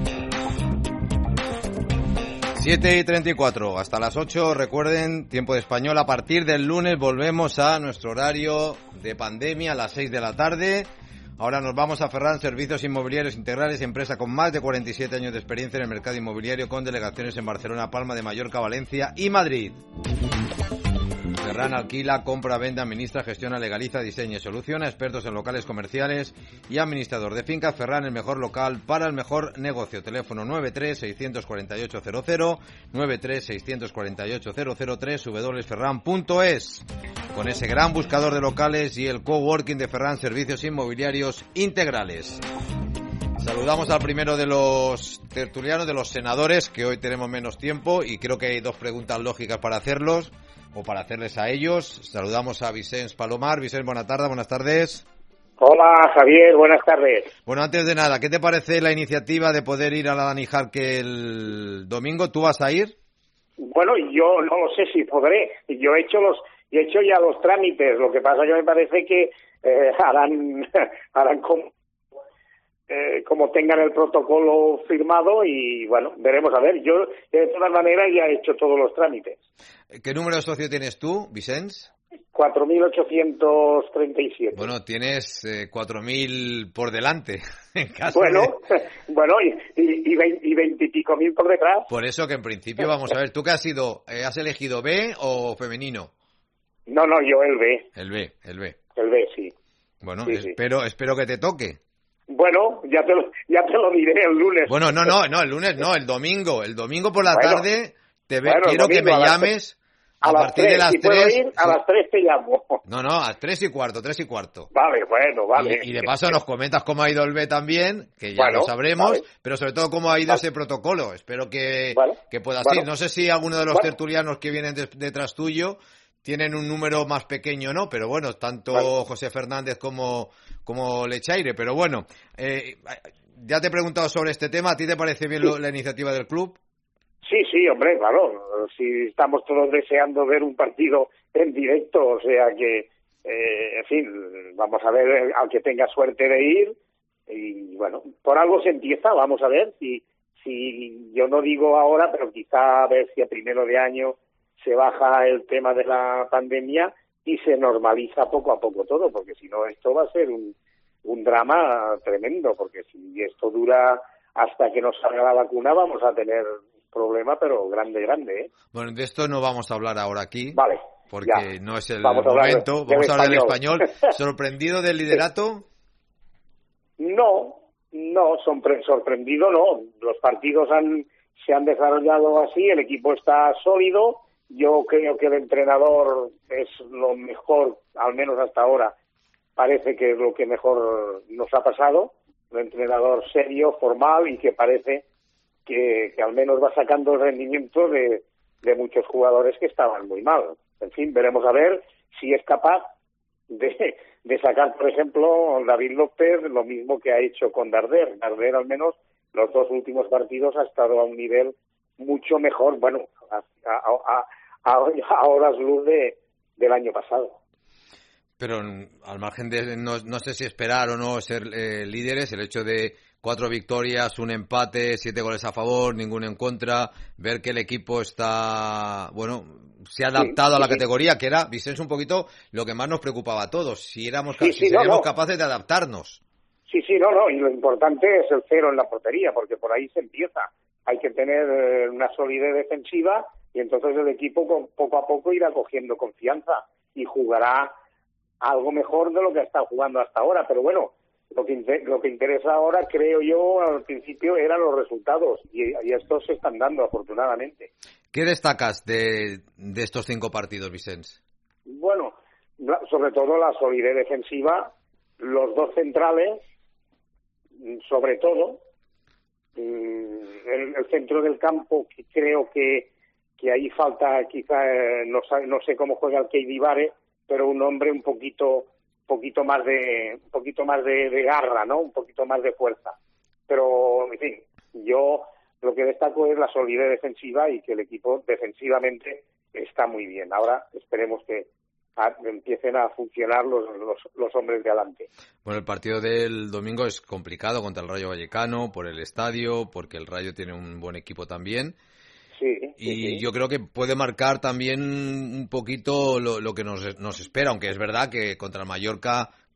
7:34, hasta las 8, recuerden, tiempo de español. A partir del lunes volvemos a nuestro horario de pandemia a las 6 de la tarde. Ahora nos vamos a Ferran Servicios Inmobiliarios Integrales, empresa con más de 47 años de experiencia en el mercado inmobiliario, con delegaciones en Barcelona, Palma de Mallorca, Valencia y Madrid. Ferran alquila, compra, vende, administra, gestiona, legaliza, diseña y soluciona. Expertos en locales comerciales y administrador de fincas. Ferran, el mejor local para el mejor negocio. Teléfono 93-648-00, 93-648-003, www.ferran.es. Con ese gran buscador de locales y el coworking de Ferran, servicios inmobiliarios integrales. Saludamos al primero de los tertulianos, de los senadores, que hoy tenemos menos tiempo y creo que hay dos preguntas lógicas para hacerles a ellos. Saludamos a Vicens Palomar. Vicens, buenas tardes. Hola, Javier, buenas tardes. Bueno, antes de nada, ¿qué te parece la iniciativa de poder ir a la Dani Jarque el domingo? ¿Tú vas a ir? Bueno, yo no lo sé si podré. Yo he hecho ya los trámites. Lo que pasa es que me parece que harán como tengan el protocolo firmado y bueno, veremos a ver. Yo de todas maneras ya he hecho todos los trámites. ¿Qué número de socio tienes tú, Vicens? 4.837. Bueno, tienes 4.000 por delante. En caso bueno, y 20 y pico mil por detrás. Por eso que en principio, vamos a ver, ¿tú qué has sido? ¿Has elegido B o femenino? No, yo el B. El B. El B, sí. Bueno, sí, espero que te toque. Bueno, ya te lo diré el lunes. Bueno, no, el lunes no, el domingo. El domingo por la tarde quiero que me llames a partir de las 3. ¿Puedo ir? A las 3 te llamo. No, a 3:15. Vale, vale. Y de paso nos comentas cómo ha ido el B también, que ya lo sabremos, vale. Pero sobre todo cómo ha ido ese protocolo. Espero que puedas ir. No sé si alguno de los tertulianos que vienen detrás tuyo tienen un número más pequeño o no, pero bueno, tanto José Fernández como Lechaire, pero bueno, ya te he preguntado sobre este tema. ¿A ti te parece bien la iniciativa del club? Sí, hombre, claro, si estamos todos deseando ver un partido en directo, o sea que, en fin, vamos a ver al que tenga suerte de ir, y bueno, por algo se empieza, vamos a ver, si yo no digo ahora, pero quizá a ver si a primero de año se baja el tema de la pandemia y se normaliza poco a poco todo, porque si no esto va a ser un drama tremendo, porque si esto dura hasta que nos salga la vacuna vamos a tener problema, pero grande, ¿eh? Bueno, de esto no vamos a hablar ahora aquí. Vale. Porque ya. No es el momento. Vamos a hablar del español. ¿Sorprendido del liderato? No, sorprendido no. Los partidos se han desarrollado así, el equipo está sólido. Yo creo que el entrenador es lo mejor, al menos hasta ahora, parece que es lo que mejor nos ha pasado. Un entrenador serio, formal y que parece que al menos va sacando el rendimiento de muchos jugadores que estaban muy mal. En fin, veremos a ver si es capaz de sacar, por ejemplo, David López, lo mismo que ha hecho con Darder. Darder, al menos, los 2 últimos partidos ha estado a un nivel mucho mejor, bueno, a horas luz del año pasado. Pero al margen de, no sé si esperar o no ser líderes, el hecho de 4 victorias, 1 empate, 7 goles a favor, ninguno en contra, ver que el equipo está, bueno, se ha adaptado a la categoría, que era, Vicens, un poquito lo que más nos preocupaba a todos, si seríamos capaces de adaptarnos. Sí, y lo importante es el 0 en la portería, porque por ahí se empieza. Hay que tener una solidez defensiva y entonces el equipo poco a poco irá cogiendo confianza y jugará algo mejor de lo que ha estado jugando hasta ahora, pero bueno, lo que interesa ahora, creo yo, al principio eran los resultados y estos se están dando, afortunadamente. ¿Qué destacas de estos 5 partidos, Vicens? Bueno, sobre todo la solidez defensiva, los 2 centrales, sobre todo, el centro del campo, que creo que ahí falta quizá, no sé cómo juega el Keidi Vare, pero un hombre un poquito más de garra, ¿no? Un poquito más de fuerza. Pero, en fin, yo lo que destaco es la solidez defensiva y que el equipo defensivamente está muy bien. Ahora esperemos que empiecen a funcionar los hombres de adelante. Bueno, el partido del domingo es complicado contra el Rayo Vallecano, por el estadio, porque el Rayo tiene un buen equipo también. Sí. Yo creo que puede marcar también un poquito lo que nos espera, aunque es verdad que contra el Mallorca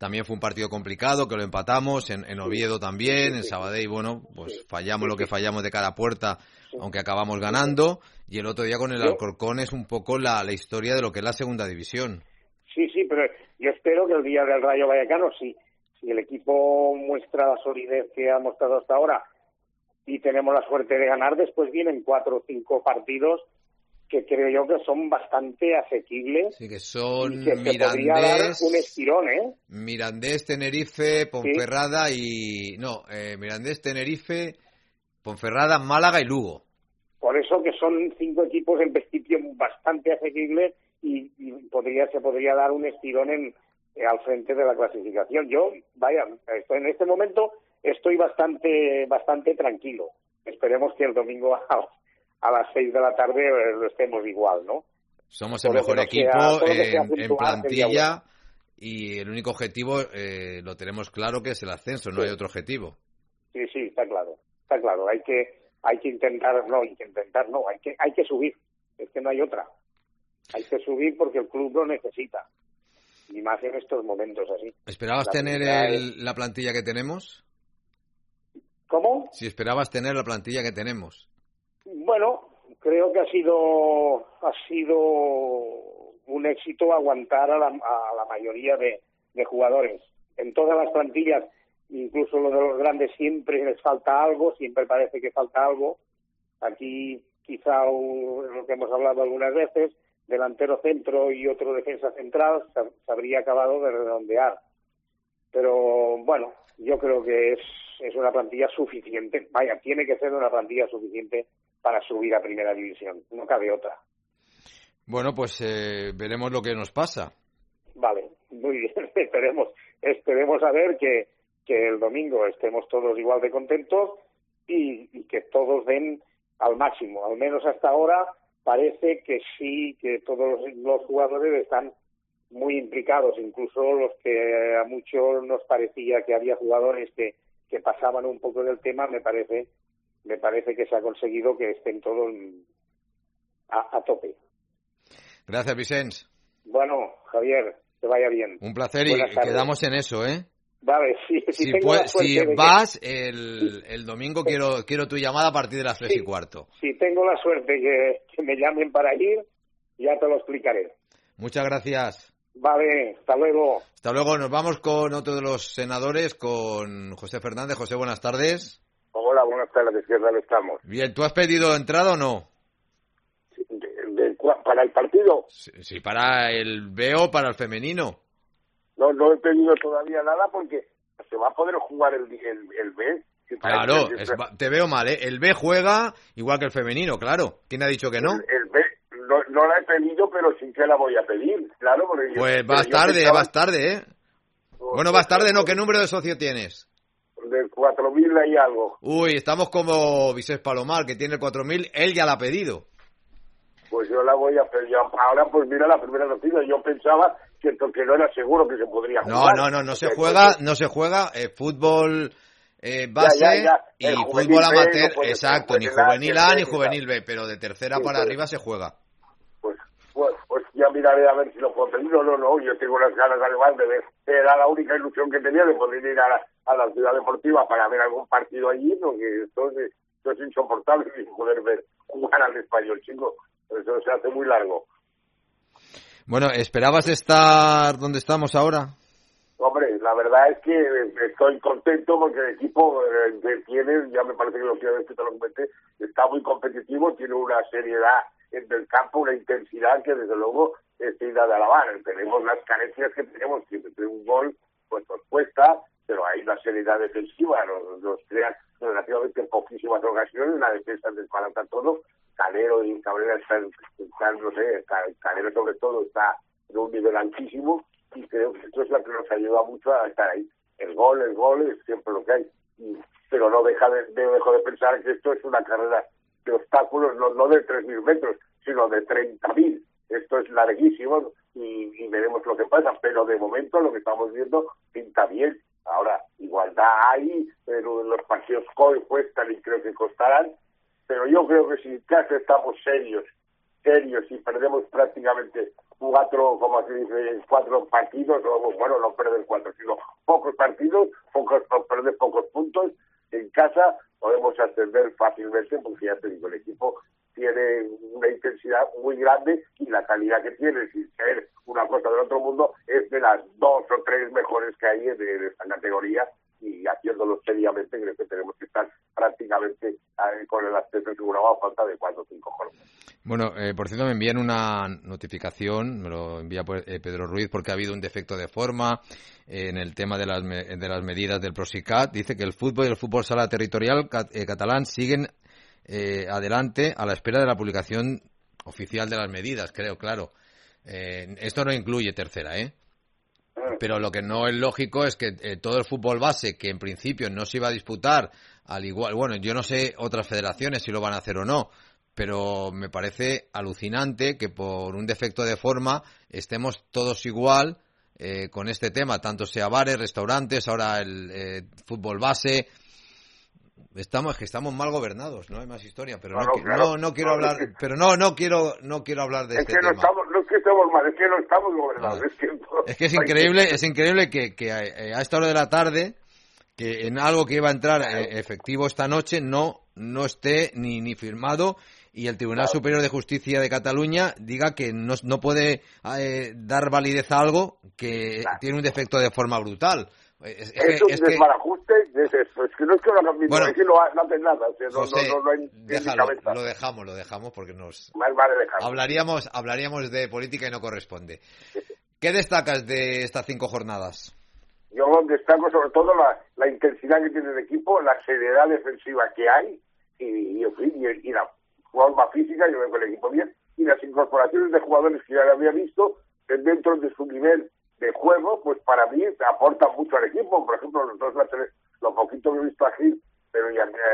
también fue un partido complicado, que lo empatamos, en Oviedo también, en Sabadell, bueno, pues fallamos lo que fallamos de cara a puerta, aunque acabamos ganando, y el otro día con el Alcorcón es un poco la historia de lo que es la segunda división. Sí, pero yo espero que el día del Rayo Vallecano, si el equipo muestra la solidez que ha mostrado hasta ahora y tenemos la suerte de ganar, después vienen 4 o 5 partidos que creo yo que son bastante asequibles. Sí, que son y que podría dar un estirón, ¿eh? Mirandés, Tenerife, Ponferrada Mirandés, Tenerife, Ponferrada, Málaga y Lugo. Por eso que son 5 equipos en principio bastante asequibles y se podría dar un estirón al frente de la clasificación. Yo, en este momento estoy bastante tranquilo. Esperemos que el domingo a las 6 de la tarde lo estemos igual, ¿no? Somos el mejor equipo en plantilla y el único objetivo lo tenemos claro, que es el ascenso, no hay otro objetivo. Sí, está claro. Hay que intentar, hay que subir, es que no hay otra. Hay que subir porque el club lo necesita, y más en estos momentos así. ¿Esperabas tener la plantilla que tenemos? ¿Cómo? Si esperabas tener la plantilla que tenemos. Bueno, creo que ha sido un éxito aguantar a la mayoría de jugadores. En todas las plantillas, incluso los de los grandes, siempre les falta algo, siempre parece que falta algo. Aquí quizá lo que hemos hablado algunas veces, delantero centro y otro defensa central, se habría acabado de redondear. Pero bueno, yo creo que es una plantilla suficiente. Tiene que ser una plantilla suficiente para subir a primera división, no cabe otra. Bueno, pues veremos lo que nos pasa. Vale, muy bien, esperemos a ver que el domingo estemos todos igual de contentos y que todos den al máximo. Al menos hasta ahora parece que sí, que todos los jugadores están muy implicados, incluso los que a muchos nos parecía que había jugadores que pasaban un poco del tema. Me parece que se ha conseguido que estén todos a tope. Gracias, Vicens. Bueno, Javier, que vaya bien. Un placer y quedamos en eso, ¿eh? Vale, si vas el domingo, quiero tu llamada a partir de las 3:15. Si tengo la suerte que me llamen para ir, ya te lo explicaré. Muchas gracias. Vale, hasta luego. Hasta luego, nos vamos con otro de los senadores, con José Fernández. José, buenas tardes. Hola, buenas tardes, ¿qué tal estamos? Bien, ¿tú has pedido entrada o no? ¿Para el partido? Sí, para el B o para el femenino. No he pedido todavía nada porque se va a poder jugar el B. Claro, te veo mal, ¿eh? El B juega igual que el femenino, claro. ¿Quién ha dicho que no? El B no la he pedido, pero sí que la voy a pedir, claro. Pues vas tarde, ¿eh? Bueno, vas tarde, ¿no? ¿Qué número de socio tienes? De 4.000 y algo. Uy, estamos como Vicés Palomar, que tiene 4.000, él ya la ha pedido. Pues yo la voy a pedir. Ahora, pues mira la primera noticia. Yo pensaba que no era seguro que se podría jugar. No se juega fútbol base y fútbol amateur, no exacto, ni juvenil A ni juvenil B, pero de tercera para arriba se juega. Pues ya miraré a ver si lo puedo pedir. No, yo tengo unas ganas además de ver. Era la única ilusión que tenía de poder ir a la ciudad deportiva para ver algún partido allí, porque esto es insoportable sin poder ver jugar al Español, chico. Eso se hace muy largo. Bueno, ¿esperabas estar donde estamos ahora? Hombre, la verdad es que estoy contento porque el equipo que tiene, ya me parece que lo que te lo comenté, está muy competitivo, tiene una seriedad en el campo, una intensidad que desde luego es digna de alabar. Tenemos las carencias que tenemos, que meter un gol pues nos cuesta, pero hay una seriedad defensiva, nos crean relativamente poquísimas ocasiones, la defensa desbarata todo. Calero y Cabrera están, no sé, Calero sobre todo está en un nivel altísimo y creo que esto es lo que nos ayuda mucho a estar ahí. El gol es siempre lo que hay, pero no dejo de pensar que esto es una carrera de obstáculos, no de 3.000 metros, sino de 30.000. Esto es larguísimo y veremos lo que pasa, pero de momento lo que estamos viendo pinta bien. Ahora, igualdad hay, pero los partidos cuestan y creo que costarán. Pero yo creo que si en casa estamos serios y perdemos prácticamente como se dice, 4 partidos, o bueno, no perder 4, sino pocos partidos, perder pocos puntos en casa, podemos ascender fácilmente, porque ya te digo, el equipo tiene una intensidad muy grande y la calidad que tiene, sin ser una cosa del otro mundo, es de las 2 o 3 mejores que hay de esta categoría, y haciéndolo seriamente creo que tenemos que estar prácticamente con el acceso asegurado a falta de 4 o 5 jornadas. Bueno, por cierto, me envían una notificación, me lo envía Pedro Ruiz, porque ha habido un defecto de forma en el tema de las medidas del Procicat. Dice que el fútbol y el fútbol sala territorial catalán siguen adelante a la espera de la publicación oficial de las medidas, creo, claro. Esto no incluye tercera, pero lo que no es lógico es que todo el fútbol base, que en principio no se iba a disputar, al igual, bueno, yo no sé otras federaciones si lo van a hacer o no, pero me parece alucinante que por un defecto de forma estemos todos igual con este tema, tanto sea bares, restaurantes, ahora el fútbol base. Estamos mal gobernados, no hay más historia, pero no quiero hablar, pero no quiero hablar de este tema. No es que estamos mal, es que no estamos gobernados, es cierto. Es que es increíble que a esta hora de la tarde, que en algo que iba a entrar efectivo esta noche no esté ni firmado, y el Tribunal Superior de Justicia de Cataluña diga que no puede dar validez a algo que tiene un defecto de forma brutal. Es un desbarajuste, es que no es que lo hagan, bueno, es que no hacen nada, o sea, José, no hay déjalo, lo dejamos porque hablaríamos de política y no corresponde. ¿Qué destacas de estas 5 jornadas? Yo destaco sobre todo la intensidad que tiene el equipo, la seriedad defensiva que hay y la forma física, yo veo que el equipo bien, y las incorporaciones de jugadores que ya había visto dentro de su nivel de juego, pues para mí aporta mucho al equipo. Por ejemplo, lo poquito que he visto a Gil, pero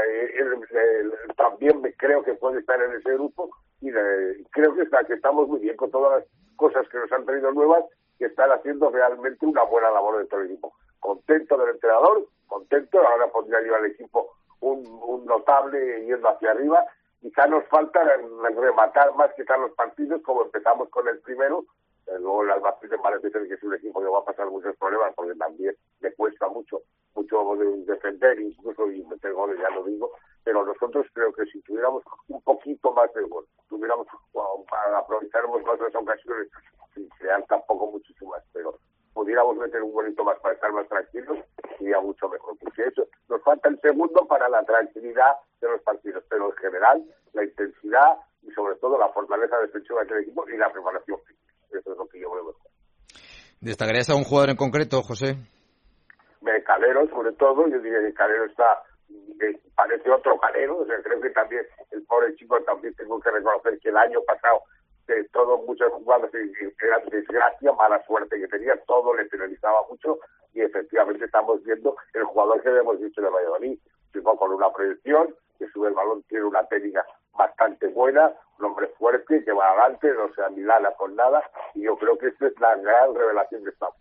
también creo que puede estar en ese grupo, y creo que estamos muy bien con todas las cosas que nos han traído nuevas, que están haciendo realmente una buena labor dentro del equipo. Contento del entrenador, ahora pondría yo al equipo un notable yendo hacia arriba. Quizá nos falta rematar más quizás los partidos, como empezamos con el primero. Luego las Albacetes parece ser que es un equipo que va a pasar muchos problemas, porque también le cuesta mucho defender, incluso, y meter goles, ya lo digo, pero nosotros creo que si tuviéramos un poquito más de gol, aprovecháramos más las ocasiones, sin crear tampoco muchísimas, pero pudiéramos meter un golito más para estar más tranquilos, sería mucho mejor, porque eso nos falta el segundo para la tranquilidad de los partidos, pero en general la intensidad y sobre todo la fortaleza defensiva del equipo y la preparación física. Eso es lo que yo veo mejor. ¿Destacarías a un jugador en concreto, José? Calero, sobre todo. Yo diría que Calero parece otro Calero. O sea, creo que también el pobre chico, también tengo que reconocer que el año pasado muchas jugadas eran desgracia, mala suerte que tenía, todo le penalizaba mucho, y efectivamente estamos viendo el jugador que hemos visto de Valladolid, chico con una proyección, que sube el balón, tiene una técnica bastante buena, un hombre fuerte, que va adelante, no se amilana con nada, y yo creo que esta es la gran revelación que estamos.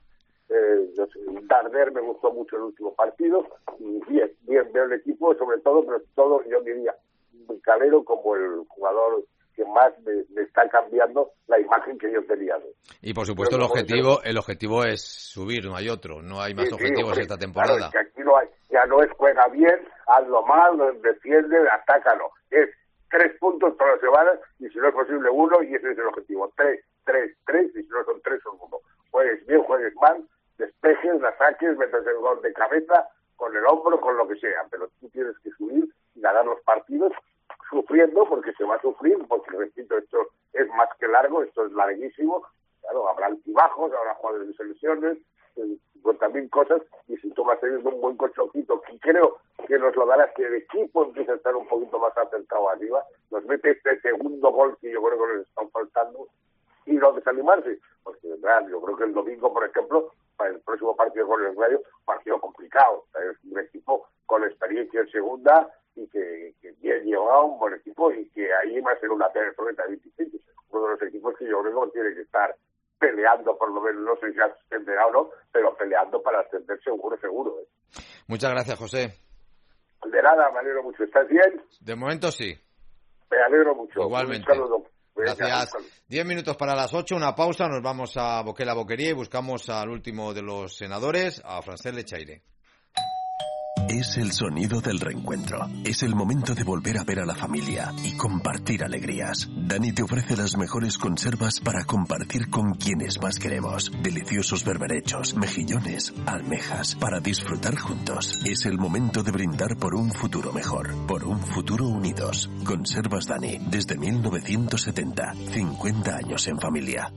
Darder me gustó mucho el último partido, y bien veo el equipo, sobre todo, pero todo yo diría Calero como el jugador que más me está cambiando la imagen que yo tenía. Y por supuesto el objetivo es subir, no hay otro, no hay más objetivos esta temporada. Claro, que aquí ya no es juega bien, hazlo mal, defiende, atácalo, es 3 puntos todas las semanas, y si no es posible 1, y ese es el objetivo, 3, y si no son 3 son 1. Juegues bien, juegues mal, despejes, la saques, metes el gol de cabeza, con el hombro, con lo que sea, pero tú tienes que subir y ganar los partidos sufriendo, porque se va a sufrir, porque repito, esto es más que largo, esto es larguísimo, claro, habrá altibajos, habrá jugadores de selecciones, 50.000 cosas, y si tú vas teniendo un buen colchoncito, que creo que nos lo dará, que el equipo empieza a estar un poquito más atentado arriba, nos mete este segundo gol que yo creo que nos están faltando, y no desanimarse, porque yo creo que el domingo, por ejemplo, para el próximo partido con el Radio, partido complicado, es un equipo con experiencia en segunda, y que bien llevado, un buen equipo, y que ahí va a ser una tormenta difícil, uno de los equipos que yo creo que tiene que estar peleando, por lo menos, no sé si ascenderá o no, pero peleando para ascender seguro. Muchas gracias, José. De nada, me alegro mucho. ¿Estás bien? De momento sí. Me alegro mucho. Igualmente. Un saludo. Gracias. 10 minutos para las 8, una pausa, nos vamos a Boquet la Boquería y buscamos al último de los senadores, a Francesc Lechaire. Es el sonido del reencuentro. Es el momento de volver a ver a la familia y compartir alegrías. Dani te ofrece las mejores conservas para compartir con quienes más queremos. Deliciosos berberechos, mejillones, almejas, para disfrutar juntos. Es el momento de brindar por un futuro mejor, por un futuro unidos. Conservas Dani, desde 1970, 50 años en familia.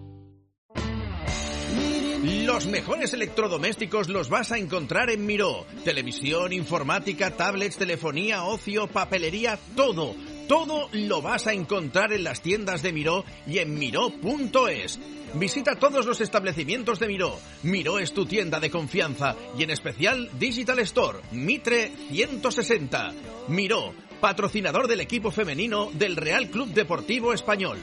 Los mejores electrodomésticos los vas a encontrar en Miró. Televisión, informática, tablets, telefonía, ocio, papelería, todo. Todo lo vas a encontrar en las tiendas de Miró y en miró.es. Visita todos los establecimientos de Miró. Miró es tu tienda de confianza y en especial Digital Store, Mitre 160. Miró, patrocinador del equipo femenino del Real Club Deportivo Español.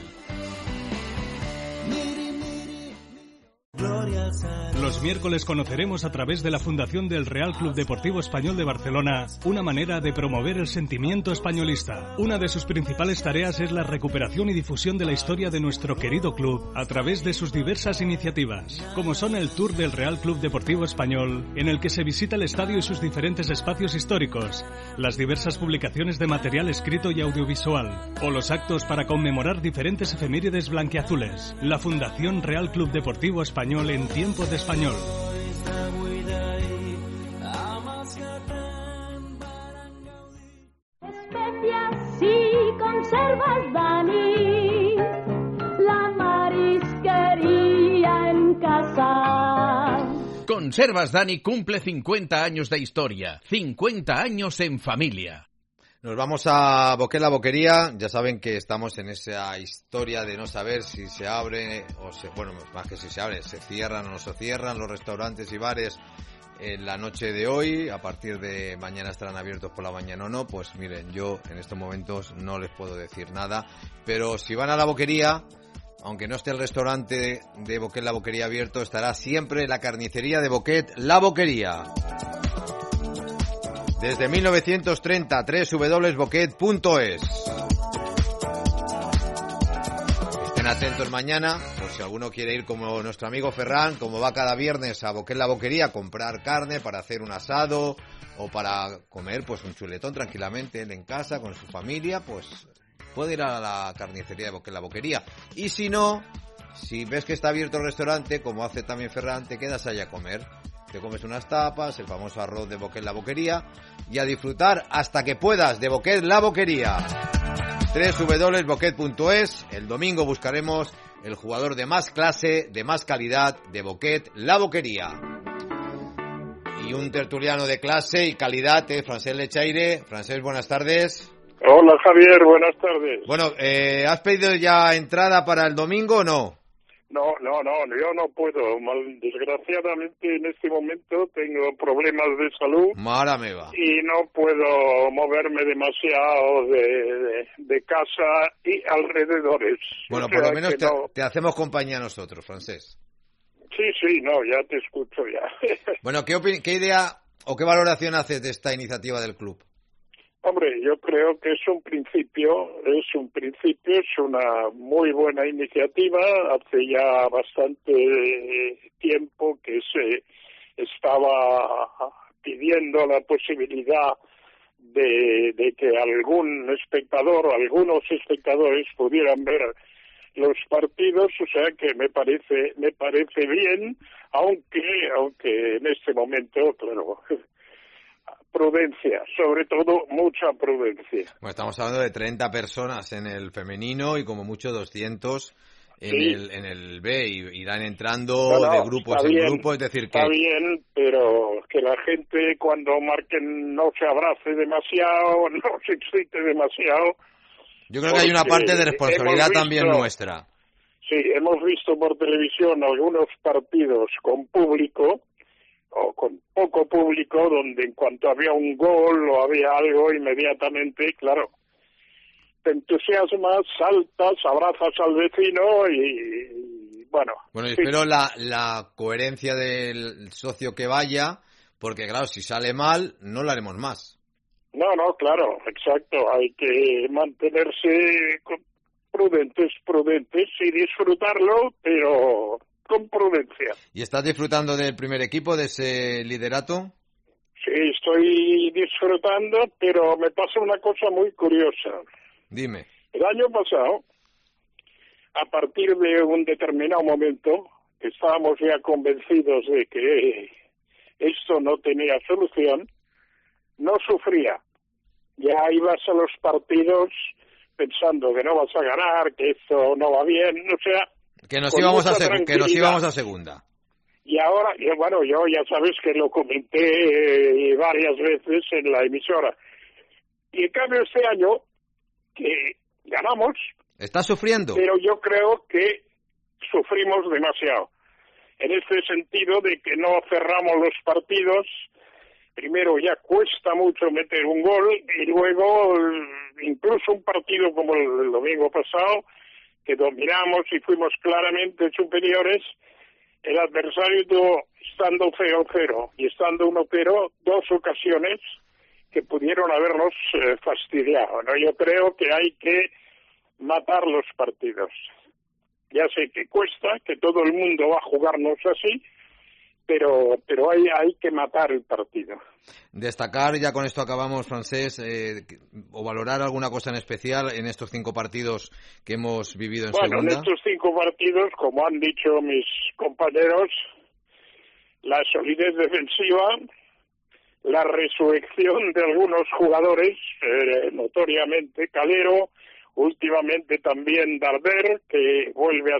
Los miércoles conoceremos a través de la Fundación del Real Club Deportivo Español de Barcelona una manera de promover el sentimiento españolista. Una de sus principales tareas es la recuperación y difusión de la historia de nuestro querido club a través de sus diversas iniciativas, como son el Tour del Real Club Deportivo Español, en el que se visita el estadio y sus diferentes espacios históricos, las diversas publicaciones de material escrito y audiovisual, o los actos para conmemorar diferentes efemérides blanquiazules. La Fundación Real Club Deportivo Español en tiempo de español. Especias y conservas Dani, la marisquería en casa. Conservas Dani cumple 50 años de historia, 50 años en familia. Nos vamos a Boquet la Boquería. Ya saben que estamos en esa historia de no saber si se abre o se... Bueno, más que si se abre, se cierran o no se cierran los restaurantes y bares en la noche de hoy. A partir de mañana estarán abiertos por la mañana o no. Pues miren, yo en estos momentos no les puedo decir nada. Pero si van a la Boquería, aunque no esté el restaurante de Boquet la Boquería abierto, estará siempre la carnicería de Boquet la Boquería. Desde 1930, www.boquet.es. Estén atentos mañana, por si alguno quiere ir como nuestro amigo Ferran, como va cada viernes a Boquet la Boquería a comprar carne para hacer un asado o para comer pues un chuletón tranquilamente él en casa con su familia, pues puede ir a la carnicería de Boquet la Boquería. Y si no, si ves que está abierto el restaurante, como hace también Ferran, te quedas allá a comer. Te comes unas tapas, el famoso arroz de Boquet la Boquería y a disfrutar hasta que puedas de Boquet la Boquería. www.boquet.es. El domingo buscaremos el jugador de más clase, de más calidad de Boquet la Boquería. Y un tertuliano de clase y calidad, Francesc Lechaire. Francesc, buenas tardes. Hola Javier, buenas tardes. Bueno, ¿has pedido ya entrada para el domingo o no? No, yo no puedo. Desgraciadamente en este momento tengo problemas de salud. Mara me va. Y no puedo moverme demasiado de casa y alrededores. Bueno, por lo menos te hacemos compañía a nosotros, Francesc. Sí, no, ya te escucho ya. Bueno, ¿qué idea o qué valoración haces de esta iniciativa del club? Hombre, yo creo que es un principio, es una muy buena iniciativa. Hace ya bastante tiempo que se estaba pidiendo la posibilidad de que algún espectador o algunos espectadores pudieran ver los partidos, o sea que me parece bien, aunque en este momento, claro, prudencia, sobre todo mucha prudencia. Bueno, estamos hablando de 30 personas en el femenino y como mucho 200 en el B, y irán entrando de grupos en grupos, es decir que... Está bien, pero que la gente cuando marquen no se abrace demasiado, no se excite demasiado. Yo creo que hay una parte de responsabilidad también nuestra. Sí, hemos visto por televisión algunos partidos con público o con poco público, donde en cuanto había un gol o había algo, inmediatamente, claro, te entusiasmas, saltas, abrazas al vecino y bueno. Bueno, y espero la coherencia del socio que vaya, porque claro, si sale mal, no lo haremos más. No, claro, exacto, hay que mantenerse prudentes y disfrutarlo, pero con prudencia. ¿Y estás disfrutando del primer equipo, de ese liderato? Sí, estoy disfrutando, pero me pasa una cosa muy curiosa. Dime. El año pasado, a partir de un determinado momento, estábamos ya convencidos de que esto no tenía solución, no sufría. Ya ibas a los partidos pensando que no vas a ganar, que esto no va bien, o sea... Que nos íbamos a segunda. Y ahora, bueno, yo ya sabes que lo comenté varias veces en la emisora. Y en cambio este año, que ganamos... ¿Estás sufriendo? Pero yo creo que sufrimos demasiado. En este sentido de que no cerramos los partidos, primero ya cuesta mucho meter un gol y luego incluso un partido como el domingo pasado, que dominamos y fuimos claramente superiores, el adversario tuvo, estando 0-0 y estando 1-0, 2 ocasiones que pudieron habernos fastidiado, ¿no? Yo creo que hay que matar los partidos. Ya sé que cuesta, que todo el mundo va a jugarnos así, pero hay que matar el partido. Destacar, ya con esto acabamos, Francés, o valorar alguna cosa en especial en estos 5 partidos que hemos vivido en segunda. Bueno, en estos 5 partidos, como han dicho mis compañeros, la solidez defensiva, la resurrección de algunos jugadores, notoriamente Calero, últimamente también Darder, que vuelve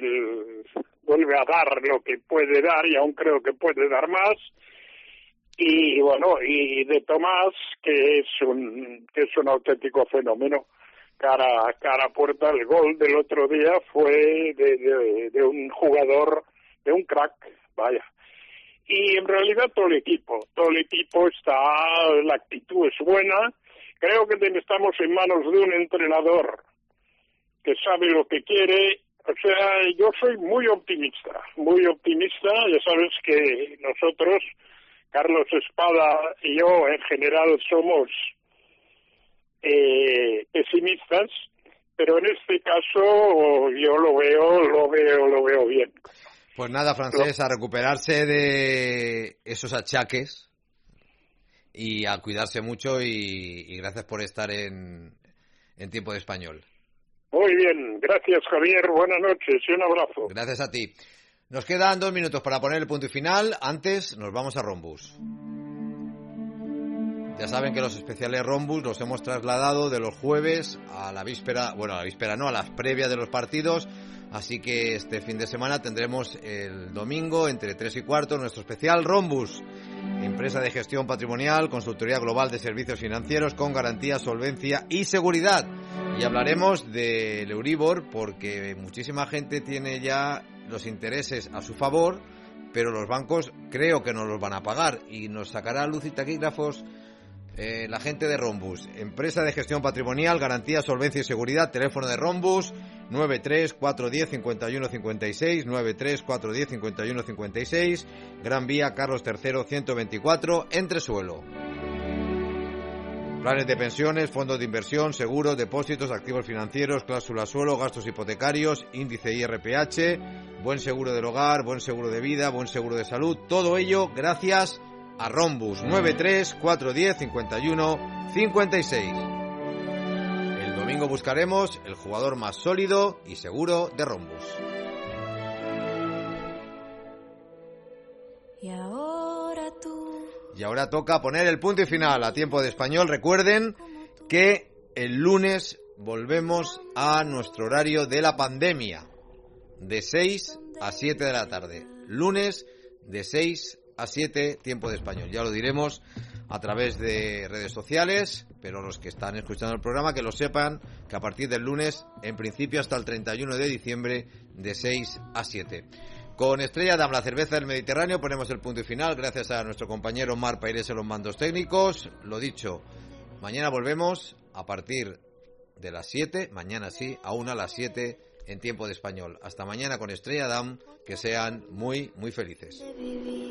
a dar lo que puede dar y aún creo que puede dar más, y bueno, y de Tomás, que es un auténtico fenómeno. Cara a puerta, el gol del otro día fue de un jugador, de un crack, vaya. Y en realidad todo el equipo está, la actitud es buena. Creo que estamos en manos de un entrenador que sabe lo que quiere. O sea, yo soy muy optimista. Ya sabes que nosotros, Carlos Espada y yo, en general somos pesimistas, pero en este caso yo lo veo bien. Pues nada, Francés, a recuperarse de esos achaques y a cuidarse mucho y gracias por estar en Tiempo de Español. Muy bien, gracias Javier, buenas noches y un abrazo. Gracias a ti. Nos quedan 2 minutos para poner el punto y final. Antes nos vamos a Rombus. Ya saben que los especiales Rombus los hemos trasladado de los jueves a la víspera, a las previas de los partidos. Así que este fin de semana tendremos el domingo entre 3 y cuarto nuestro especial Rombus. Empresa de gestión patrimonial, consultoría global de servicios financieros con garantía, solvencia y seguridad. Y hablaremos del Euribor porque muchísima gente tiene ya los intereses a su favor, pero los bancos creo que no los van a pagar y nos sacará luz y taquígrafos la gente de Rombus. Empresa de gestión patrimonial, garantía, solvencia y seguridad. Teléfono de Rombus 93-410-5156, 93-410-5156, Gran Vía Carlos III 124, Entresuelo. Planes de pensiones, fondos de inversión, seguros, depósitos, activos financieros, cláusulas suelo, gastos hipotecarios, índice IRPH, buen seguro del hogar, buen seguro de vida, buen seguro de salud. Todo ello gracias a Rombus. 93-410-5156. El domingo buscaremos el jugador más sólido y seguro de Rombus. Y ahora toca poner el punto y final a Tiempo de Español. Recuerden que el lunes volvemos a nuestro horario de la pandemia, de 6 a 7 de la tarde. Lunes de 6 a 7, Tiempo de Español. Ya lo diremos a través de redes sociales, pero los que están escuchando el programa que lo sepan, que a partir del lunes, en principio hasta el 31 de diciembre, de 6 a 7. Con Estrella Damm, la cerveza del Mediterráneo, ponemos el punto y final, gracias a nuestro compañero Mar Pairés en los mandos técnicos. Lo dicho, mañana volvemos a partir de las 7, mañana sí, aún a las 7, en Tiempo de Español. Hasta mañana con Estrella Damm, que sean muy, muy felices.